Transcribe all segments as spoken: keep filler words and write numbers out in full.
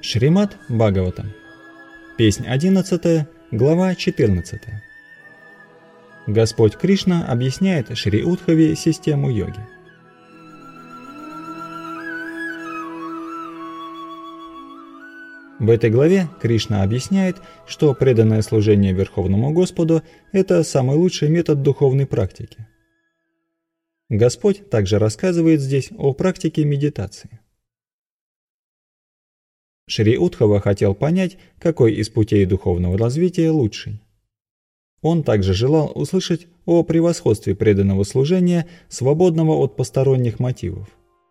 Шримад Бхагаватам. Песнь одиннадцатая, глава четырнадцатая. Господь Кришна объясняет Шри Удхаве систему йоги. В этой главе Кришна объясняет, что преданное служение Верховному Господу – это самый лучший метод духовной практики. Господь также рассказывает здесь о практике медитации. Шри Удхава хотел понять, какой из путей духовного развития лучший. Он также желал услышать о превосходстве преданного служения, свободного от посторонних мотивов.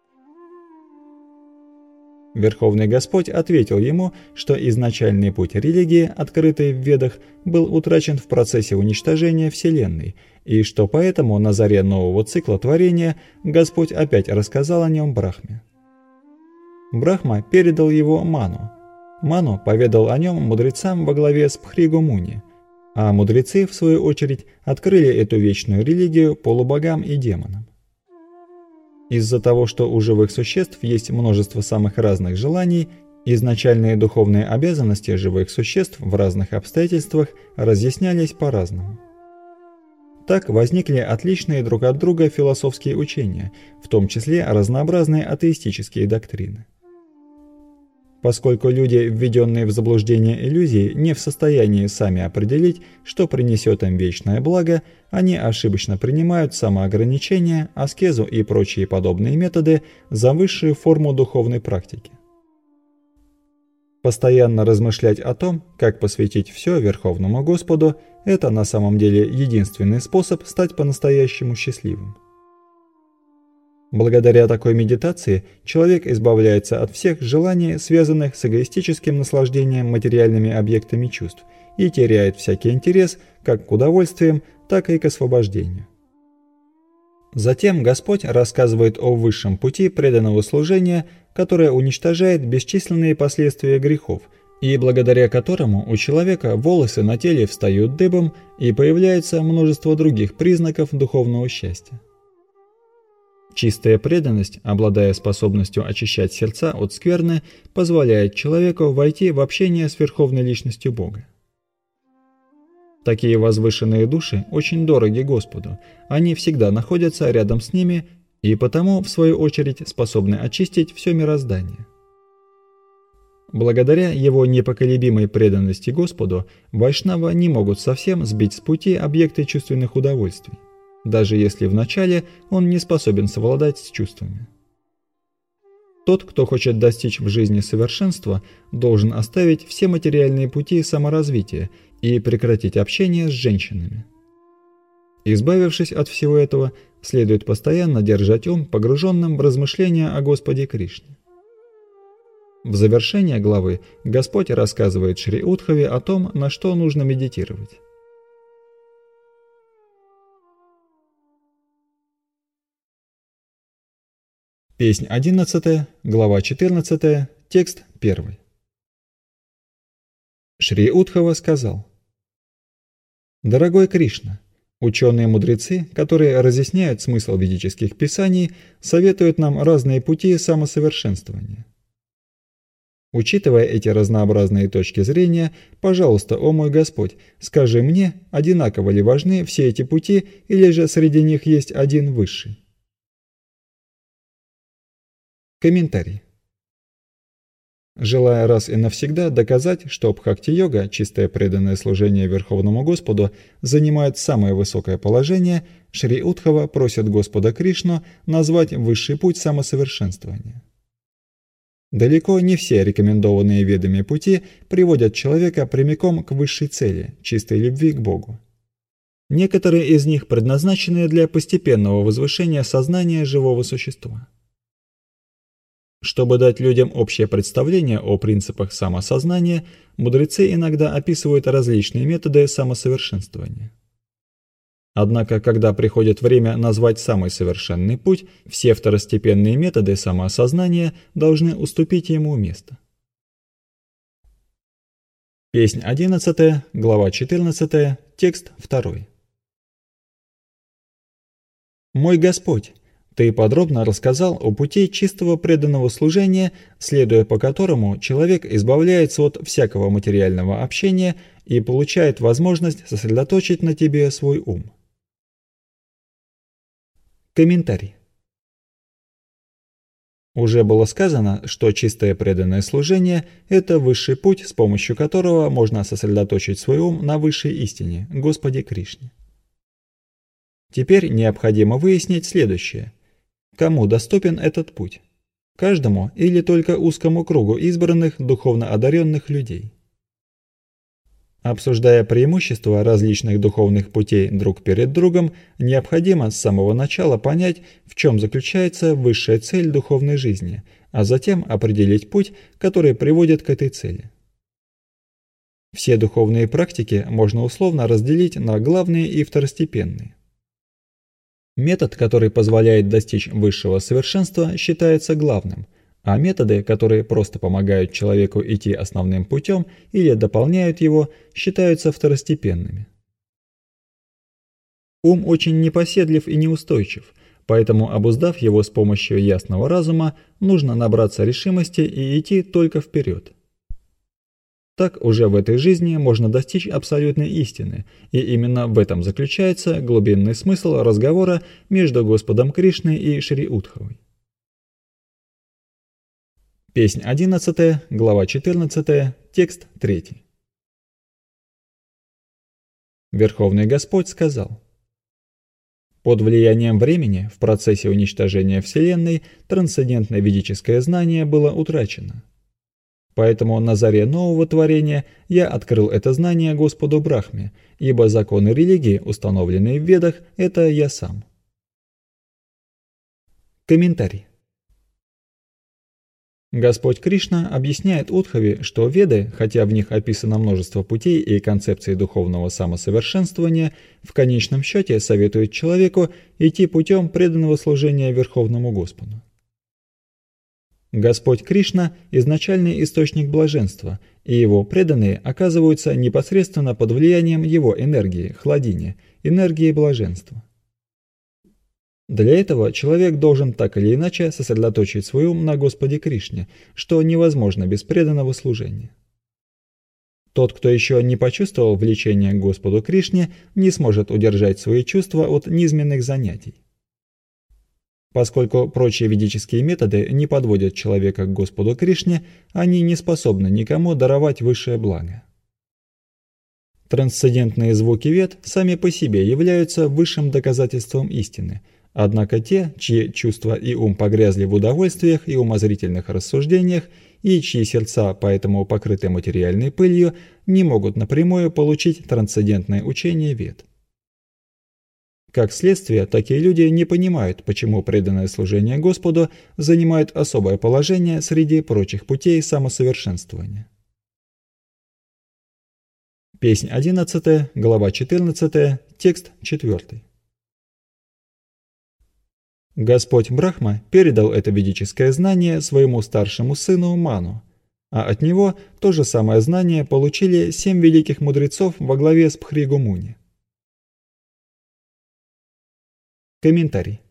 Верховный Господь ответил ему, что изначальный путь религии, открытый в Ведах, был утрачен в процессе уничтожения Вселенной, и что поэтому на заре нового цикла творения Господь опять рассказал о нем Брахме. Брахма передал его Ману. Ману поведал о нем мудрецам во главе с Пхригу Муни, а мудрецы, в свою очередь, открыли эту вечную религию полубогам и демонам. Из-за того, что у живых существ есть множество самых разных желаний, изначальные духовные обязанности живых существ в разных обстоятельствах разъяснялись по-разному. Так возникли отличные друг от друга философские учения, в том числе разнообразные атеистические доктрины. Поскольку люди, введенные в заблуждение иллюзий, не в состоянии сами определить, что принесет им вечное благо, они ошибочно принимают самоограничение, аскезу и прочие подобные методы за высшую форму духовной практики. Постоянно размышлять о том, как посвятить все Верховному Господу, это на самом деле единственный способ стать по-настоящему счастливым. Благодаря такой медитации человек избавляется от всех желаний, связанных с эгоистическим наслаждением материальными объектами чувств, и теряет всякий интерес как к удовольствиям, так и к освобождению. Затем Господь рассказывает о высшем пути преданного служения, которое уничтожает бесчисленные последствия грехов, и благодаря которому у человека волосы на теле встают дыбом и появляется множество других признаков духовного счастья. Чистая преданность, обладая способностью очищать сердца от скверны, позволяет человеку войти в общение с Верховной Личностью Бога. Такие возвышенные души очень дороги Господу, они всегда находятся рядом с ними и потому, в свою очередь, способны очистить все мироздание. Благодаря его непоколебимой преданности Господу, вайшнава не могут совсем сбить с пути объекты чувственных удовольствий, даже если вначале он не способен совладать с чувствами. Тот, кто хочет достичь в жизни совершенства, должен оставить все материальные пути саморазвития и прекратить общение с женщинами. Избавившись от всего этого, следует постоянно держать ум погруженным в размышления о Господе Кришне. В завершение главы Господь рассказывает Шри Удхаве о том, на что нужно медитировать. Песнь одиннадцатая, глава четырнадцатая, текст первый. Шри Удхава сказал: «Дорогой Кришна, ученые-мудрецы, которые разъясняют смысл ведических писаний, советуют нам разные пути самосовершенствования. Учитывая эти разнообразные точки зрения, пожалуйста, о мой Господь, скажи мне, одинаково ли важны все эти пути, или же среди них есть один высший?» Комментарий. Желая раз и навсегда доказать, что бхакти-йога, чистое преданное служение Верховному Господу, занимает самое высокое положение, Шри Удхава просит Господа Кришну назвать высший путь самосовершенствования. Далеко не все рекомендованные ведами пути приводят человека прямиком к высшей цели, чистой любви к Богу. Некоторые из них предназначены для постепенного возвышения сознания живого существа. Чтобы дать людям общее представление о принципах самосознания, мудрецы иногда описывают различные методы самосовершенствования. Однако, когда приходит время назвать самый совершенный путь, все второстепенные методы самоосознания должны уступить ему место. Песнь одиннадцатая, глава четырнадцатая, текст второй. «Мой Господь, Ты подробно рассказал о пути чистого преданного служения, следуя по которому человек избавляется от всякого материального общения и получает возможность сосредоточить на тебе свой ум. Комментарий. Уже было сказано, что чистое преданное служение – это высший путь, с помощью которого можно сосредоточить свой ум на высшей истине, Господе Кришне. Теперь необходимо выяснить следующее. Кому доступен этот путь? Каждому или только узкому кругу избранных духовно одаренных людей? Обсуждая преимущества различных духовных путей друг перед другом, необходимо с самого начала понять, в чем заключается высшая цель духовной жизни, а затем определить путь, который приводит к этой цели. Все духовные практики можно условно разделить на главные и второстепенные. Метод, который позволяет достичь высшего совершенства, считается главным, а методы, которые просто помогают человеку идти основным путем или дополняют его, считаются второстепенными. Ум очень непоседлив и неустойчив, поэтому, обуздав его с помощью ясного разума, нужно набраться решимости и идти только вперед. Так уже в этой жизни можно достичь абсолютной истины, и именно в этом заключается глубинный смысл разговора между Господом Кришной и Шри Удховой. Песнь одиннадцатая, глава четырнадцатая, текст третий. Верховный Господь сказал: «Под влиянием времени в процессе уничтожения Вселенной трансцендентное ведическое знание было утрачено. Поэтому на заре нового творения я открыл это знание Господу Брахме, ибо законы религии, установленные в Ведах, это я сам». Комментарий. Господь Кришна объясняет Удхаве, что Веды, хотя в них описано множество путей и концепций духовного самосовершенствования, в конечном счете советуют человеку идти путем преданного служения Верховному Господу. Господь Кришна – изначальный источник блаженства, и его преданные оказываются непосредственно под влиянием его энергии, хладини, энергии блаженства. Для этого человек должен так или иначе сосредоточить свой ум на Господе Кришне, что невозможно без преданного служения. Тот, кто еще не почувствовал влечения к Господу Кришне, не сможет удержать свои чувства от низменных занятий. Поскольку прочие ведические методы не подводят человека к Господу Кришне, они не способны никому даровать высшее благо. Трансцендентные звуки Вед сами по себе являются высшим доказательством истины, однако те, чьи чувства и ум погрязли в удовольствиях и умозрительных рассуждениях, и чьи сердца поэтому покрыты материальной пылью, не могут напрямую получить трансцендентное учение Вед. Как следствие, такие люди не понимают, почему преданное служение Господу занимает особое положение среди прочих путей самосовершенствования. Песнь одиннадцатая, глава четырнадцатая, текст четвёртый. Господь Брахма передал это ведическое знание своему старшему сыну Ману, а от него то же самое знание получили семь великих мудрецов во главе с Бхригу Муни. Комментарий.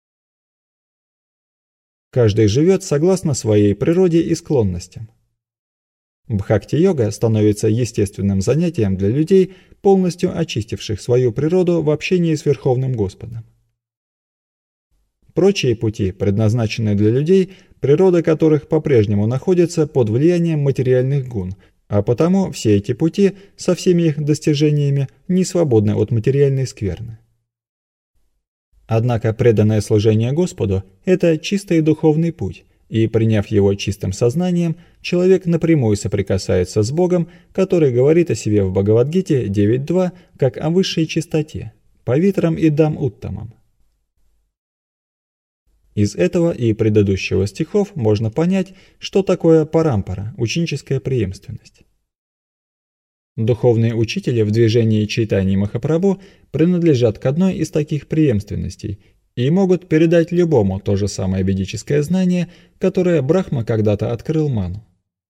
Каждый живет согласно своей природе и склонностям. Бхакти-йога становится естественным занятием для людей, полностью очистивших свою природу в общении с Верховным Господом. Прочие пути предназначены для людей, природа которых по-прежнему находится под влиянием материальных гун, а потому все эти пути со всеми их достижениями не свободны от материальной скверны. Однако преданное служение Господу – это чистый духовный путь, и, приняв его чистым сознанием, человек напрямую соприкасается с Богом, который говорит о себе в Бхагавад-гите девять два как о высшей чистоте, павитрам и дам уттамам. Из этого и предыдущего стихов можно понять, что такое парампара, ученическая преемственность. Духовные учители в движении Чайтаньи Махапрабху принадлежат к одной из таких преемственностей и могут передать любому то же самое ведическое знание, которое Брахма когда-то открыл Ману.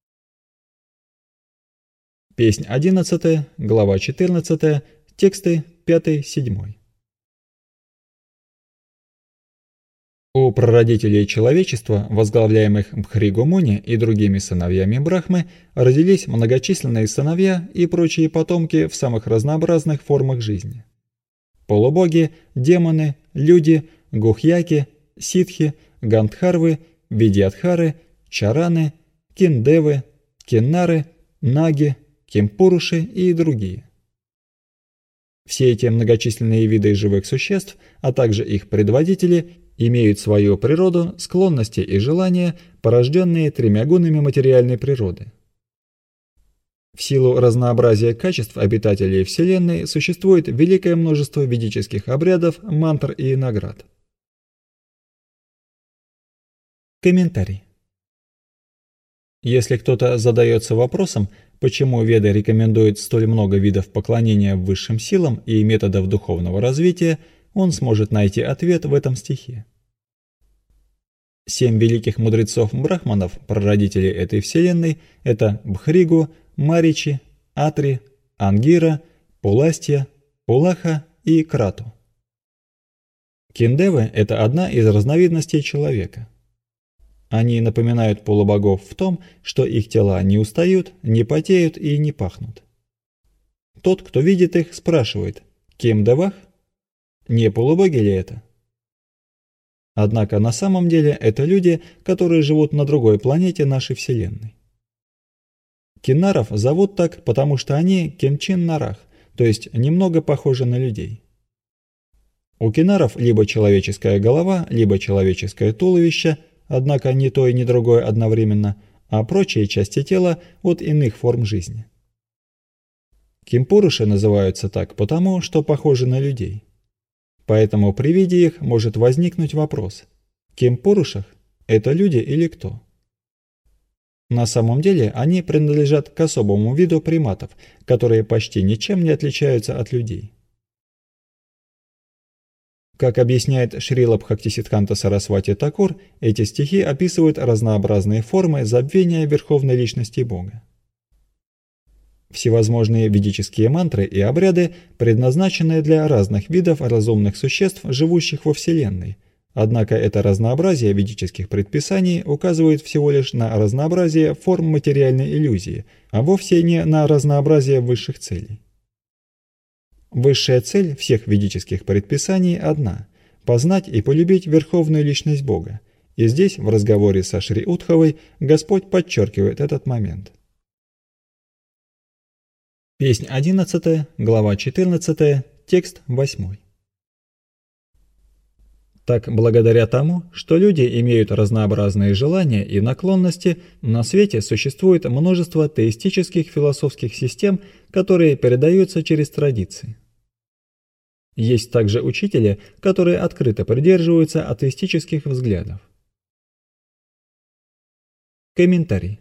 Песнь одиннадцатая, глава четырнадцатая, тексты пятый-седьмой. У прародителей человечества, возглавляемых Бхригу-Муни и другими сыновьями Брахмы, родились многочисленные сыновья и прочие потомки в самых разнообразных формах жизни. Полубоги, демоны, люди, гухьяки, ситхи, гандхарвы, видьядхары, чараны, киндевы, киннары, наги, кимпуруши и другие. Все эти многочисленные виды живых существ, а также их предводители, имеют свою природу, склонности и желания, порожденные тремя гунами материальной природы. В силу разнообразия качеств обитателей Вселенной существует великое множество ведических обрядов, мантр и наград. Комментарий. Если кто-то задается вопросом, почему Веды рекомендуют столь много видов поклонения высшим силам и методов духовного развития, он сможет найти ответ в этом стихе. Семь великих мудрецов-брахманов, прародителей этой вселенной, это Бхригу, Маричи, Атри, Ангира, Пуластья, Пулаха и Крату. Киндевы – это одна из разновидностей человека. Они напоминают полубогов в том, что их тела не устают, не потеют и не пахнут. Тот, кто видит их, спрашивает: «Кем девах? Не полубоги ли это?» Однако на самом деле это люди, которые живут на другой планете нашей Вселенной. Киннаров зовут так, потому что они кемчин-нарах, то есть немного похожи на людей. У киннаров либо человеческая голова, либо человеческое туловище, однако ни то и ни другое одновременно, а прочие части тела от иных форм жизни. Кимпуруши называются так потому, что похожи на людей. Поэтому при виде их может возникнуть вопрос: кимпурушах – это люди или кто? На самом деле они принадлежат к особому виду приматов, которые почти ничем не отличаются от людей. Как объясняет Шрила Бхактисиддханта Сарасвати Такур, эти стихи описывают разнообразные формы забвения Верховной Личности Бога. Всевозможные ведические мантры и обряды предназначены для разных видов разумных существ, живущих во Вселенной, однако это разнообразие ведических предписаний указывает всего лишь на разнообразие форм материальной иллюзии, а вовсе не на разнообразие высших целей. Высшая цель всех ведических предписаний одна – познать и полюбить Верховную Личность Бога, и здесь, в разговоре со Шри Удхавой, Господь подчеркивает этот момент. Песнь одиннадцатая, глава четырнадцатая, текст восьмой. Так, благодаря тому, что люди имеют разнообразные желания и наклонности, на свете существует множество теистических философских систем, которые передаются через традиции. Есть также учители, которые открыто придерживаются атеистических взглядов. Комментарий.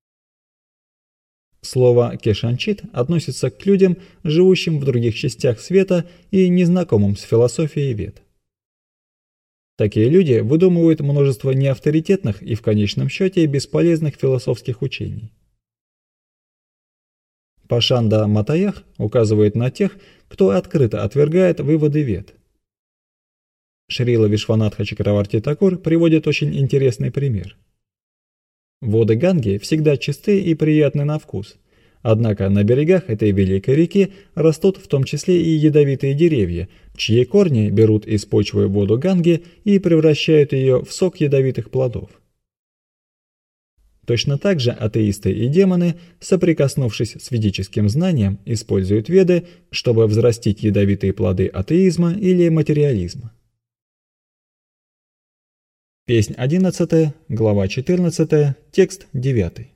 Слово «кешанчит» относится к людям, живущим в других частях света и незнакомым с философией Вед. Такие люди выдумывают множество неавторитетных и в конечном счете бесполезных философских учений. Пашанда Матаях указывает на тех, кто открыто отвергает выводы Вед. Шрила Вишванатха Чакраварти Такур приводит очень интересный пример. Воды Ганги всегда чисты и приятны на вкус, однако на берегах этой великой реки растут в том числе и ядовитые деревья, чьи корни берут из почвы воду Ганги и превращают ее в сок ядовитых плодов. Точно так же атеисты и демоны, соприкоснувшись с ведическим знанием, используют Веды, чтобы взрастить ядовитые плоды атеизма или материализма. Песнь одиннадцатая, глава четырнадцатая, текст девятый.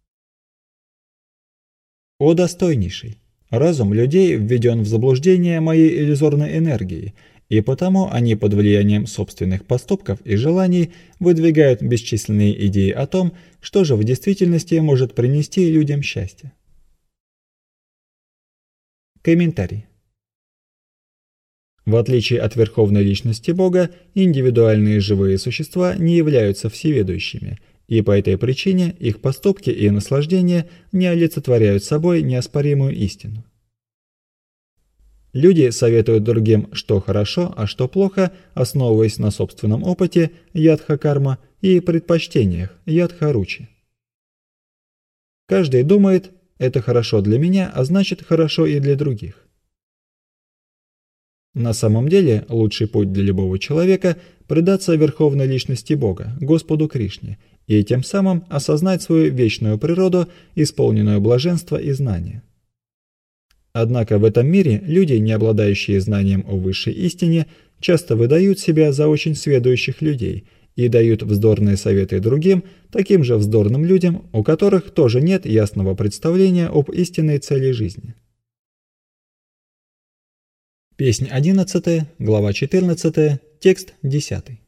«О достойнейший! Разум людей введен в заблуждение моей иллюзорной энергией, и потому они под влиянием собственных поступков и желаний выдвигают бесчисленные идеи о том, что же в действительности может принести людям счастье». Комментарий. В отличие от Верховной Личности Бога, индивидуальные живые существа не являются всеведущими, и по этой причине их поступки и наслаждения не олицетворяют собой неоспоримую истину. Люди советуют другим, что хорошо, а что плохо, основываясь на собственном опыте ядха-карма и предпочтениях ядха-ручи. Каждый думает, это хорошо для меня, а значит хорошо и для других. На самом деле, лучший путь для любого человека – предаться верховной личности Бога, Господу Кришне, и тем самым осознать свою вечную природу, исполненную блаженства и знания. Однако в этом мире люди, не обладающие знанием о высшей истине, часто выдают себя за очень сведущих людей и дают вздорные советы другим, таким же вздорным людям, у которых тоже нет ясного представления об истинной цели жизни. Песнь одиннадцатая, глава четырнадцатая, текст десятый.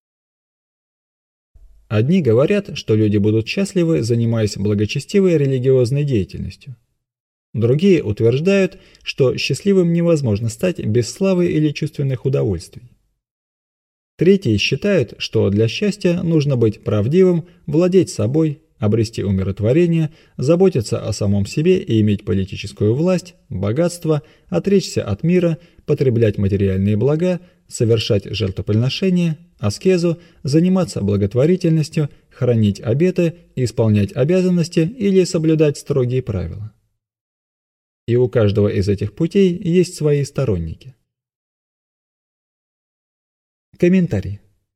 Одни говорят, что люди будут счастливы, занимаясь благочестивой религиозной деятельностью. Другие утверждают, что счастливым невозможно стать без славы или чувственных удовольствий. Третьи считают, что для счастья нужно быть правдивым, владеть собой, обрести умиротворение, заботиться о самом себе и иметь политическую власть, богатство, отречься от мира, потреблять материальные блага, совершать жертвоприношения, аскезу, заниматься благотворительностью, хранить обеты, исполнять обязанности или соблюдать строгие правила. И у каждого из этих путей есть свои сторонники. Комментарий.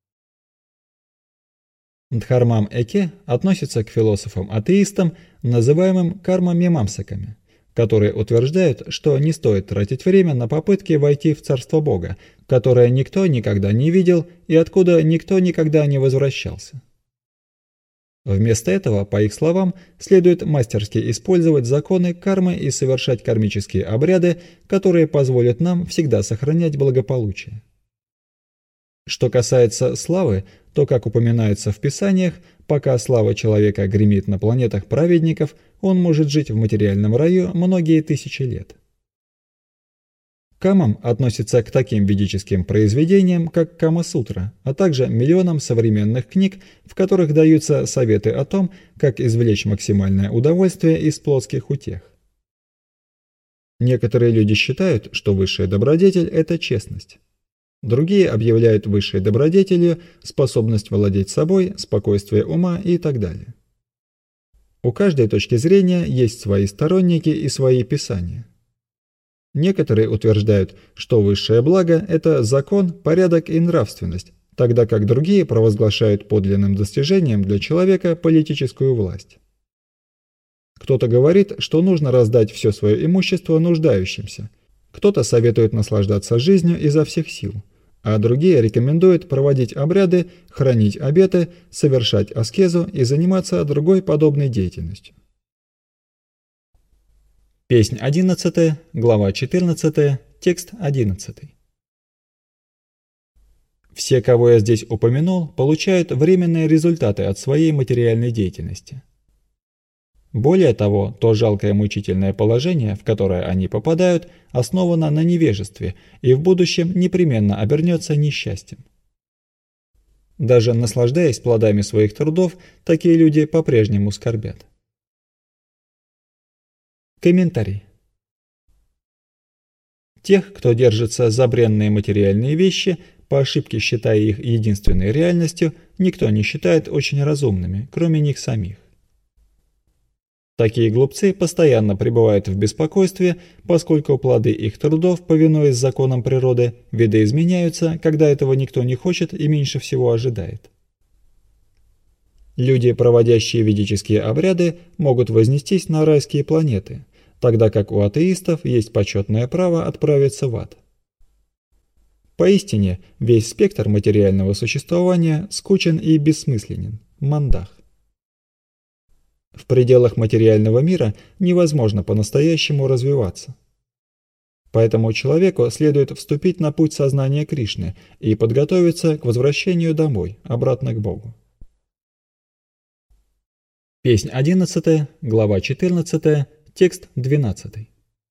Дхармам Эке относится к философам-атеистам, называемым карма-мимамсаками, которые утверждают, что не стоит тратить время на попытки войти в Царство Бога, которое никто никогда не видел и откуда никто никогда не возвращался. Вместо этого, по их словам, следует мастерски использовать законы кармы и совершать кармические обряды, которые позволят нам всегда сохранять благополучие. Что касается славы, то, как упоминается в Писаниях, пока слава человека гремит на планетах праведников, он может жить в материальном раю многие тысячи лет. Камам относится к таким ведическим произведениям, как Кама-сутра, а также миллионам современных книг, в которых даются советы о том, как извлечь максимальное удовольствие из плотских утех. Некоторые люди считают, что высшая добродетель – это честность. Другие объявляют высшей добродетелью способность владеть собой, спокойствие ума и так далее. У каждой точки зрения есть свои сторонники и свои писания. Некоторые утверждают, что высшее благо – это закон, порядок и нравственность, тогда как другие провозглашают подлинным достижением для человека политическую власть. Кто-то говорит, что нужно раздать все свое имущество нуждающимся, кто-то советует наслаждаться жизнью изо всех сил, а другие рекомендуют проводить обряды, хранить обеты, совершать аскезу и заниматься другой подобной деятельностью. Песнь одиннадцатая, глава четырнадцатая, текст одиннадцатый. Все, кого я здесь упомянул, получают временные результаты от своей материальной деятельности. Более того, то жалкое мучительное положение, в которое они попадают, основано на невежестве и в будущем непременно обернется несчастьем. Даже наслаждаясь плодами своих трудов, такие люди по-прежнему скорбят. Комментарий. Тех, кто держится за бренные материальные вещи, по ошибке считая их единственной реальностью, никто не считает очень разумными, кроме них самих. Такие глупцы постоянно пребывают в беспокойстве, поскольку плоды их трудов, повинуясь законам природы, видоизменяются, когда этого никто не хочет и меньше всего ожидает. Люди, проводящие ведические обряды, могут вознестись на райские планеты, тогда как у атеистов есть почетное право отправиться в ад. Поистине, весь спектр материального существования скучен и бессмысленен, мандах. В пределах материального мира невозможно по-настоящему развиваться. Поэтому человеку следует вступить на путь сознания Кришны и подготовиться к возвращению домой, обратно к Богу. Песнь одиннадцатая, глава четырнадцатая, текст двенадцатый.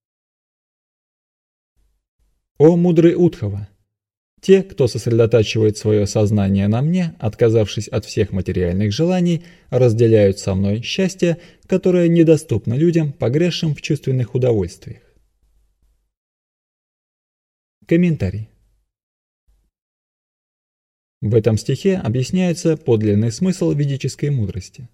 О мудрый Удхава! Те, кто сосредотачивает свое сознание на мне, отказавшись от всех материальных желаний, разделяют со мной счастье, которое недоступно людям, погрязшим в чувственных удовольствиях. Комментарий. В этом стихе объясняется подлинный смысл ведической мудрости.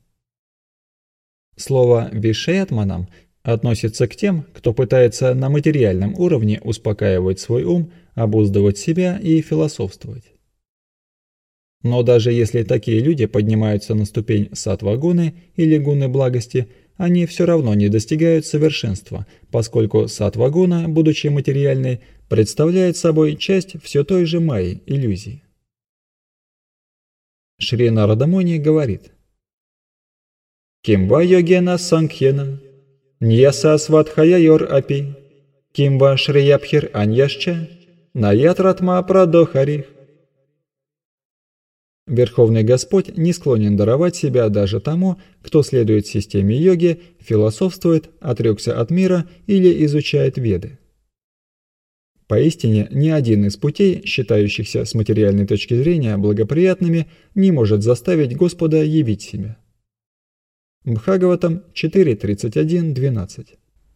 Слово «вишеятманам» относится к тем, кто пытается на материальном уровне успокаивать свой ум, обуздывать себя и философствовать. Но даже если такие люди поднимаются на ступень саттва-гуны или гуны благости, они все равно не достигают совершенства, поскольку саттва-гуна, будучи материальной, представляет собой часть все той же майи, иллюзии. Шри Нарада Муни говорит: «Кимва йогена санкхена, ньяса сватхая йор апи, кимва шриябхир аньяшча, наятратма прадохарих». Верховный Господь не склонен даровать себя даже тому, кто следует системе йоги, философствует, отрекся от мира или изучает Веды. Поистине, ни один из путей, считающихся с материальной точки зрения благоприятными, не может заставить Господа явить себя. Бхагаватам четыре тридцать один двенадцать.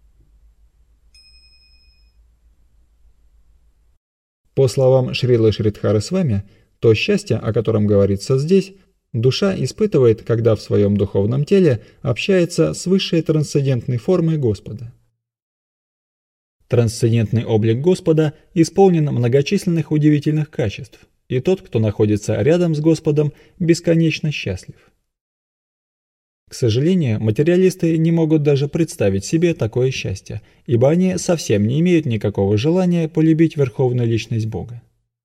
По словам Шрилы Шридхары Свами, то счастье, о котором говорится здесь, душа испытывает, когда в своем духовном теле общается с высшей трансцендентной формой Господа. Трансцендентный облик Господа исполнен многочисленных удивительных качеств, и тот, кто находится рядом с Господом, бесконечно счастлив. К сожалению, материалисты не могут даже представить себе такое счастье, ибо они совсем не имеют никакого желания полюбить Верховную Личность Бога.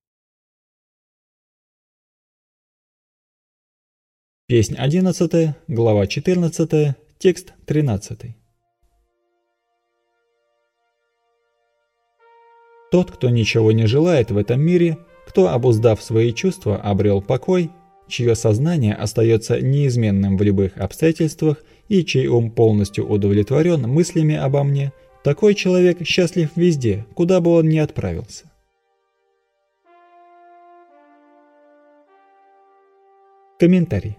Песнь одиннадцатая, глава четырнадцатая, текст тринадцатый. Тот, кто ничего не желает в этом мире, кто, обуздав свои чувства, обрел покой, чье сознание остается неизменным в любых обстоятельствах и чей ум полностью удовлетворен мыслями обо мне, такой человек счастлив везде, куда бы он ни отправился. Комментарий.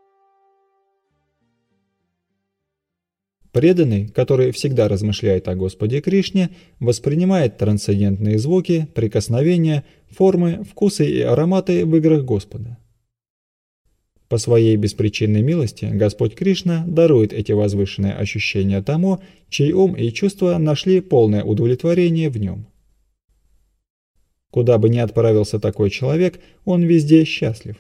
Преданный, который всегда размышляет о Господе Кришне, воспринимает трансцендентные звуки, прикосновения, формы, вкусы и ароматы в играх Господа. По своей беспричинной милости Господь Кришна дарует эти возвышенные ощущения тому, чей ум и чувства нашли полное удовлетворение в нем. Куда бы ни отправился такой человек, он везде счастлив.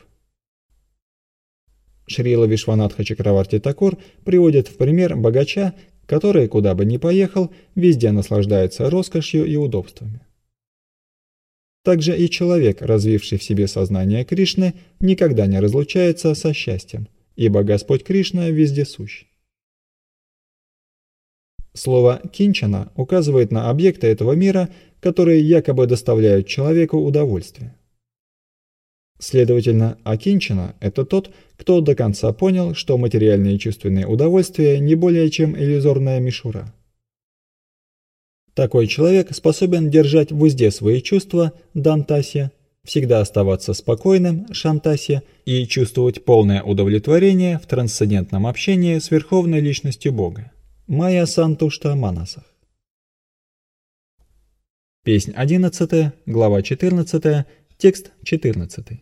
Шрила Вишванатха Чакраварти Такур приводит в пример богача, который, куда бы ни поехал, везде наслаждается роскошью и удобствами. Также и человек, развивший в себе сознание Кришны, никогда не разлучается со счастьем, ибо Господь Кришна везде сущ. Слово «кинчана» указывает на объекты этого мира, которые якобы доставляют человеку удовольствие. Следовательно, акинчана – это тот, кто до конца понял, что материальные и чувственные удовольствия не более чем иллюзорная мишура. Такой человек способен держать в узде свои чувства, дантасья, всегда оставаться спокойным, шантасья, и чувствовать полное удовлетворение в трансцендентном общении с Верховной Личностью Бога. Майя Сантушта Манасах. Песнь одиннадцатая, глава четырнадцатая, текст четырнадцатый.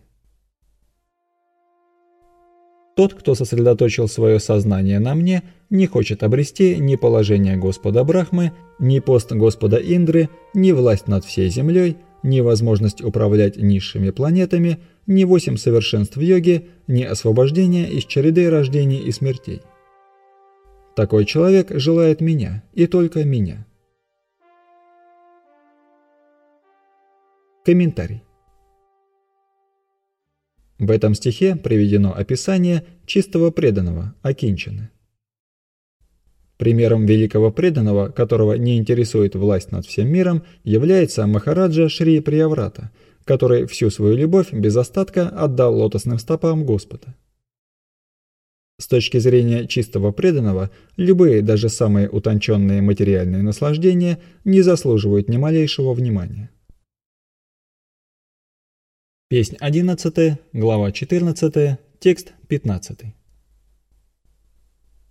Тот, кто сосредоточил свое сознание на мне, не хочет обрести ни положение Господа Брахмы, ни пост Господа Индры, ни власть над всей землей, ни возможность управлять низшими планетами, ни восемь совершенств йоги, ни освобождение из череды рождений и смертей. Такой человек желает меня, и только меня. Комментарий. В этом стихе приведено описание чистого преданного, акинчаны. Примером великого преданного, которого не интересует власть над всем миром, является Махараджа Шри Прияврата, который всю свою любовь без остатка отдал лотосным стопам Господа. С точки зрения чистого преданного, любые, даже самые утонченные материальные наслаждения не заслуживают ни малейшего внимания. Песнь одиннадцатая, глава четырнадцатая, текст пятнадцатый.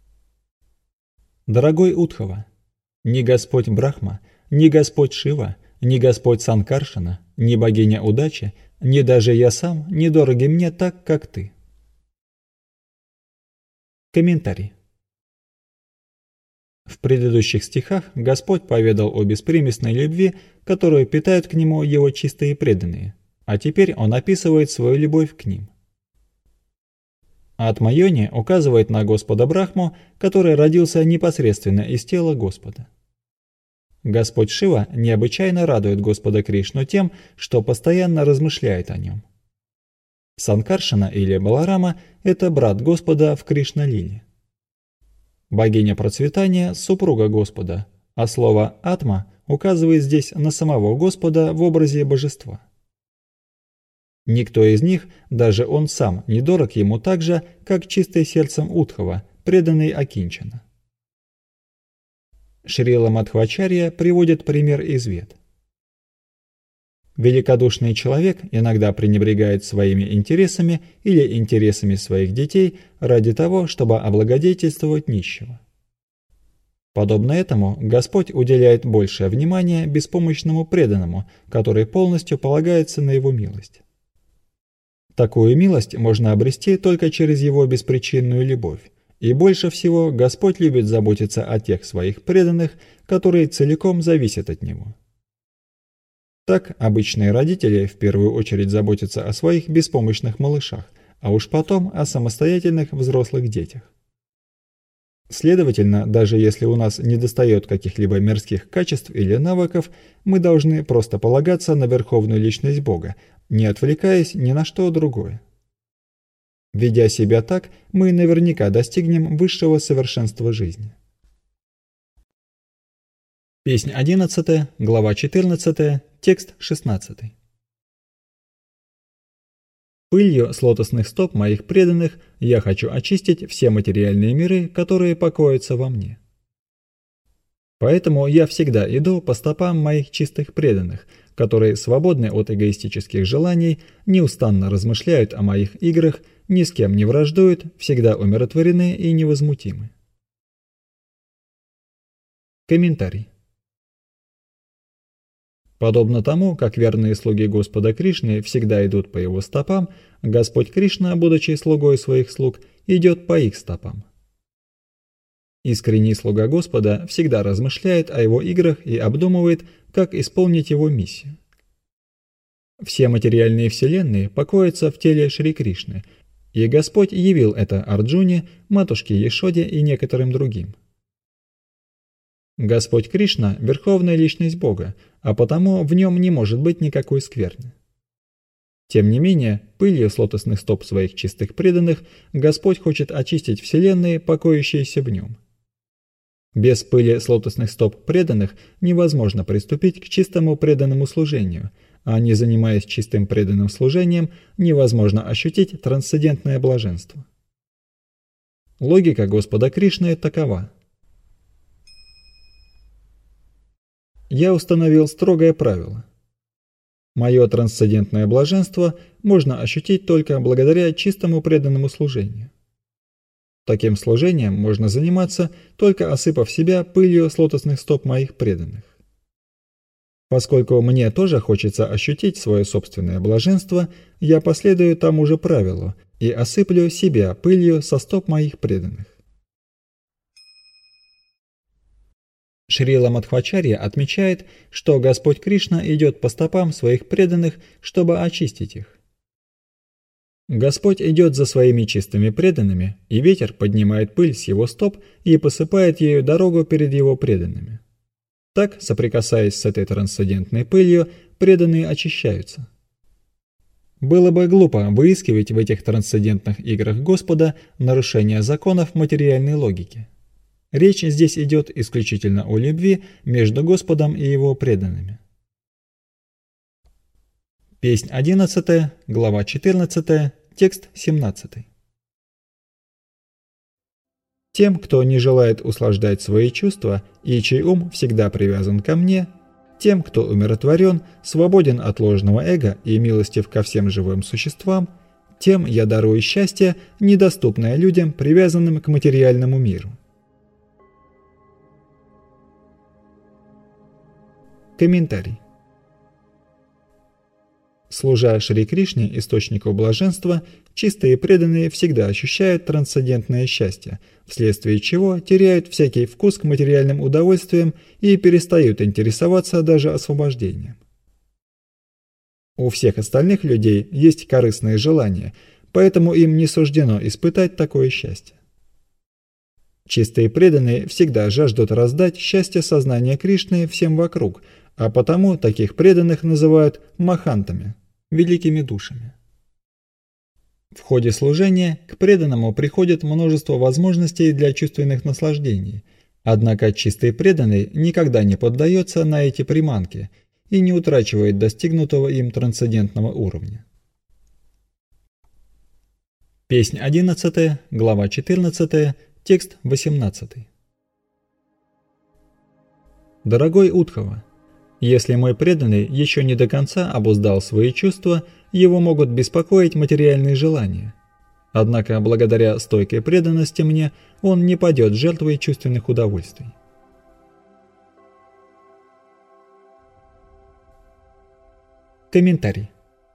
Дорогой Удхава, ни Господь Брахма, ни Господь Шива, ни Господь Санкаршана, ни богиня удачи, ни даже я сам не дороги мне так, как ты. Комментарий. В предыдущих стихах Господь поведал о беспримесной любви, которую питают к Нему Его чистые преданные, а теперь Он описывает свою любовь к ним. Атма-йони указывает на Господа Брахму, который родился непосредственно из тела Господа. Господь Шива необычайно радует Господа Кришну тем, что постоянно размышляет о нем. Санкаршана или Баларама – это брат Господа в Кришна-лиле. Богиня процветания – супруга Господа, а слово «атма» указывает здесь на самого Господа в образе божества. Никто из них, даже он сам, не дорог ему так же, как чистый сердцем Удхава, преданный Акинчана. Шрила Мадхвачарья приводит пример из Вед. Великодушный человек иногда пренебрегает своими интересами или интересами своих детей ради того, чтобы облагодетельствовать нищего. Подобно этому Господь уделяет большее внимание беспомощному преданному, который полностью полагается на его милость. Такую милость можно обрести только через его беспричинную любовь, и больше всего Господь любит заботиться о тех своих преданных, которые целиком зависят от него. Так обычные родители в первую очередь заботятся о своих беспомощных малышах, а уж потом о самостоятельных взрослых детях. Следовательно, даже если у нас недостает каких-либо мирских качеств или навыков, мы должны просто полагаться на Верховную Личность Бога, не отвлекаясь ни на что другое. Ведя себя так, мы наверняка достигнем высшего совершенства жизни. Песнь одиннадцатая, глава четырнадцатая, текст шестнадцатый. Пылью с лотосных стоп моих преданных я хочу очистить все материальные миры, которые покоятся во мне. Поэтому я всегда иду по стопам моих чистых преданных, которые свободны от эгоистических желаний, неустанно размышляют о моих играх, ни с кем не враждуют, всегда умиротворены и невозмутимы. Комментарий. Подобно тому, как верные слуги Господа Кришны всегда идут по его стопам, Господь Кришна, будучи слугой своих слуг, идет по их стопам. Искренний слуга Господа всегда размышляет о его играх и обдумывает, как исполнить его миссию. Все материальные вселенные покоятся в теле Шри Кришны, и Господь явил это Арджуне, матушке Яшоде и некоторым другим. Господь Кришна – верховная личность Бога, а потому в нем не может быть никакой скверны. Тем не менее, пылью с лотосных стоп своих чистых преданных Господь хочет очистить вселенные, покоящиеся в нем. Без пыли с лотосных стоп преданных невозможно приступить к чистому преданному служению, а не занимаясь чистым преданным служением, невозможно ощутить трансцендентное блаженство. Логика Господа Кришны такова. Я установил строгое правило. Мое трансцендентное блаженство можно ощутить только благодаря чистому преданному служению. Таким служением можно заниматься, только осыпав себя пылью с лотосных стоп моих преданных. Поскольку мне тоже хочется ощутить свое собственное блаженство, я последую тому же правилу и осыплю себя пылью со стоп моих преданных. Шрила Мадхвачарья отмечает, что Господь Кришна идет по стопам своих преданных, чтобы очистить их. Господь идет за своими чистыми преданными, и ветер поднимает пыль с его стоп и посыпает ею дорогу перед его преданными. Так, соприкасаясь с этой трансцендентной пылью, преданные очищаются. Было бы глупо выискивать в этих трансцендентных играх Господа нарушение законов материальной логики. Речь здесь идет исключительно о любви между Господом и его преданными. Песнь одиннадцатая, глава четырнадцатая, текст семнадцатый. Тем, кто не желает услаждать свои чувства и чей ум всегда привязан ко мне, тем, кто умиротворен, свободен от ложного эго и милостив ко всем живым существам, тем я дарую счастье, недоступное людям, привязанным к материальному миру. Комментарий. Служа Шри Кришне, источнику блаженства, чистые преданные всегда ощущают трансцендентное счастье, вследствие чего теряют всякий вкус к материальным удовольствиям и перестают интересоваться даже освобождением. У всех остальных людей есть корыстные желания, поэтому им не суждено испытать такое счастье. Чистые преданные всегда жаждут раздать счастье сознания Кришны всем вокруг, а потому таких преданных называют махантами, великими душами. В ходе служения к преданному приходит множество возможностей для чувственных наслаждений, однако чистый преданный никогда не поддается на эти приманки и не утрачивает достигнутого им трансцендентного уровня. Песнь одиннадцатая, глава четырнадцатая, текст восемнадцатый. Дорогой Удхава, если мой преданный еще не до конца обуздал свои чувства, его могут беспокоить материальные желания. Однако, благодаря стойкой преданности мне, он не падет жертвой чувственных удовольствий. Комментарий.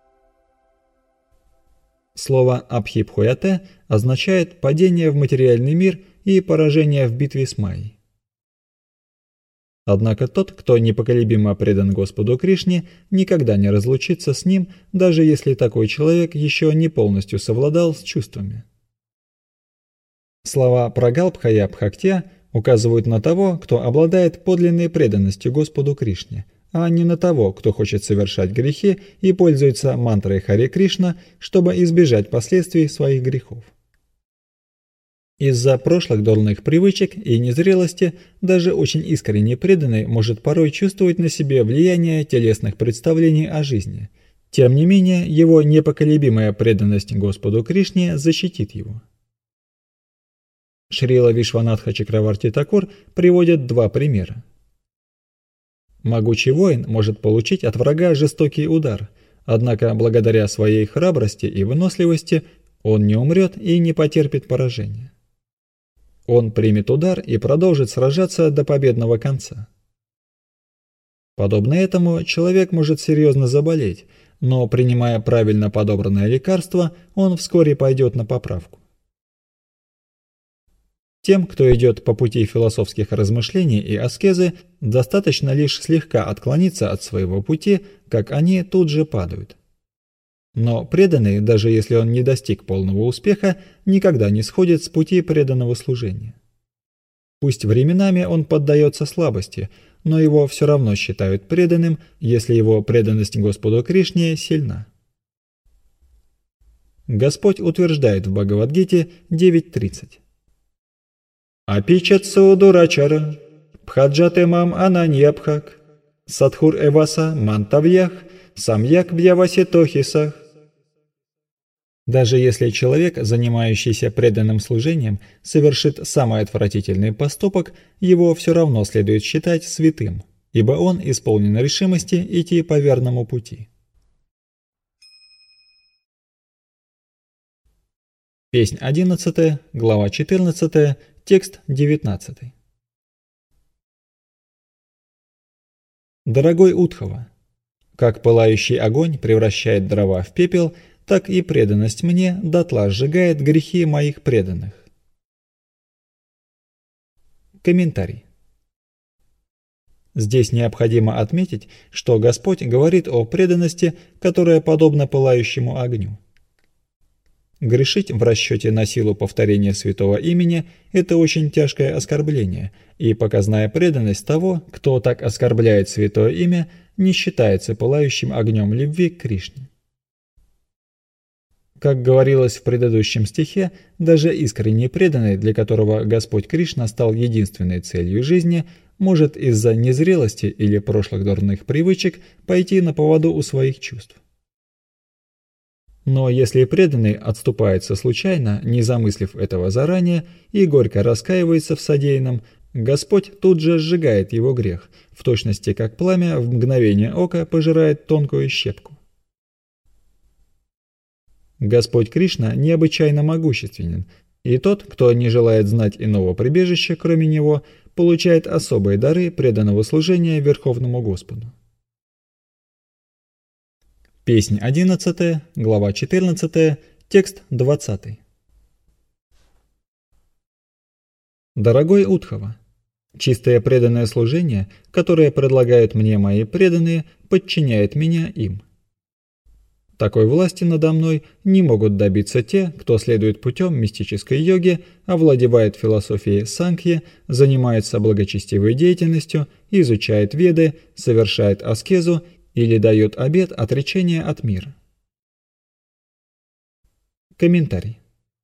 Слово «абхипхуяте» означает падение в материальный мир и поражение в битве с Майей. Однако тот, кто непоколебимо предан Господу Кришне, никогда не разлучится с ним, даже если такой человек еще не полностью совладал с чувствами. Слова Прагалбхая Бхактя указывают на того, кто обладает подлинной преданностью Господу Кришне, а не на того, кто хочет совершать грехи и пользуется мантрой Харе Кришна, чтобы избежать последствий своих грехов. Из-за прошлых дурных привычек и незрелости даже очень искренне преданный может порой чувствовать на себе влияние телесных представлений о жизни. Тем не менее, его непоколебимая преданность Господу Кришне защитит его. Шрила Вишванатха Чакраварти Такур приводит два примера. Могучий воин может получить от врага жестокий удар, однако благодаря своей храбрости и выносливости он не умрет и не потерпит поражения. Он примет удар и продолжит сражаться до победного конца. Подобно этому, человек может серьезно заболеть, но принимая правильно подобранное лекарство, он вскоре пойдет на поправку. Тем, кто идет по пути философских размышлений и аскезы, достаточно лишь слегка отклониться от своего пути, как они тут же падают. Но преданный, даже если он не достиг полного успеха, никогда не сходит с пути преданного служения. Пусть временами он поддается слабости, но его все равно считают преданным, если его преданность Господу Кришне сильна. Господь утверждает в Бхагавад-гите девять тридцать. «Апичатсу дурачара, пхаджате мам ананьябхак, садхур эваса мантавьях, самьяк бьяваситохисах». Даже если человек, занимающийся преданным служением, совершит самый отвратительный поступок, его все равно следует считать святым, ибо он исполнен решимости идти по верному пути. Песнь одиннадцатая, глава четырнадцатая, текст девятнадцатый. Дорогой Удхава, как пылающий огонь превращает дрова в пепел, так и преданность мне дотла сжигает грехи моих преданных. Комментарий. Здесь необходимо отметить, что Господь говорит о преданности, которая подобна пылающему огню. Грешить в расчете на силу повторения святого имени – это очень тяжкое оскорбление, и показная преданность того, кто так оскорбляет святое имя, не считается пылающим огнем любви к Кришне. Как говорилось в предыдущем стихе, даже искренне преданный, для которого Господь Кришна стал единственной целью жизни, может из-за незрелости или прошлых дурных привычек пойти на поводу у своих чувств. Но если преданный отступается случайно, не замыслив этого заранее, и горько раскаивается в содеянном, Господь тут же сжигает его грех, в точности как пламя в мгновение ока пожирает тонкую щепку. Господь Кришна необычайно могущественен, и тот, кто не желает знать иного прибежища, кроме него, получает особые дары преданного служения Верховному Господу. Песнь одиннадцатая, глава четырнадцатая, текст двадцатый. Дорогой Удхова, чистое преданное служение, которое предлагают мне мои преданные, подчиняет меня им. Такой власти надо мной не могут добиться те, кто следует путем мистической йоги, овладевает философией санкхья, занимается благочестивой деятельностью, изучает веды, совершает аскезу или дает обет отречения от мира. Комментарий.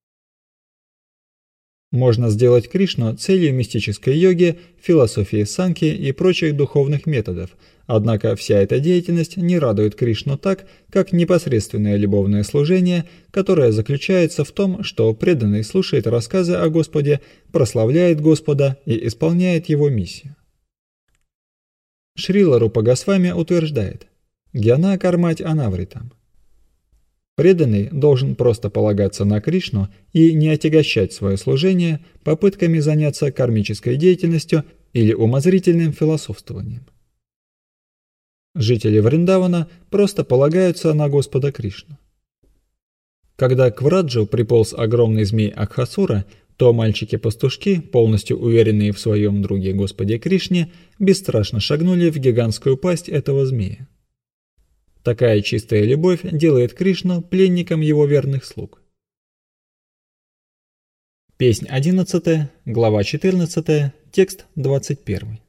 Можно сделать Кришну целью мистической йоги, философии санкхи и прочих духовных методов, однако вся эта деятельность не радует Кришну так, как непосредственное любовное служение, которое заключается в том, что преданный слушает рассказы о Господе, прославляет Господа и исполняет его миссию. Шрила Рупа Госвами утверждает: «Гьяна кармать анавритам». Преданный должен просто полагаться на Кришну и не отягощать свое служение попытками заняться кармической деятельностью или умозрительным философствованием. Жители Вриндавана просто полагаются на Господа Кришну. Когда к Враджу приполз огромный змей Акхасура, то мальчики-пастушки, полностью уверенные в своем друге Господе Кришне, бесстрашно шагнули в гигантскую пасть этого змея. Такая чистая любовь делает Кришну пленником его верных слуг. Песнь одиннадцатая, глава четырнадцатая, текст двадцать первый.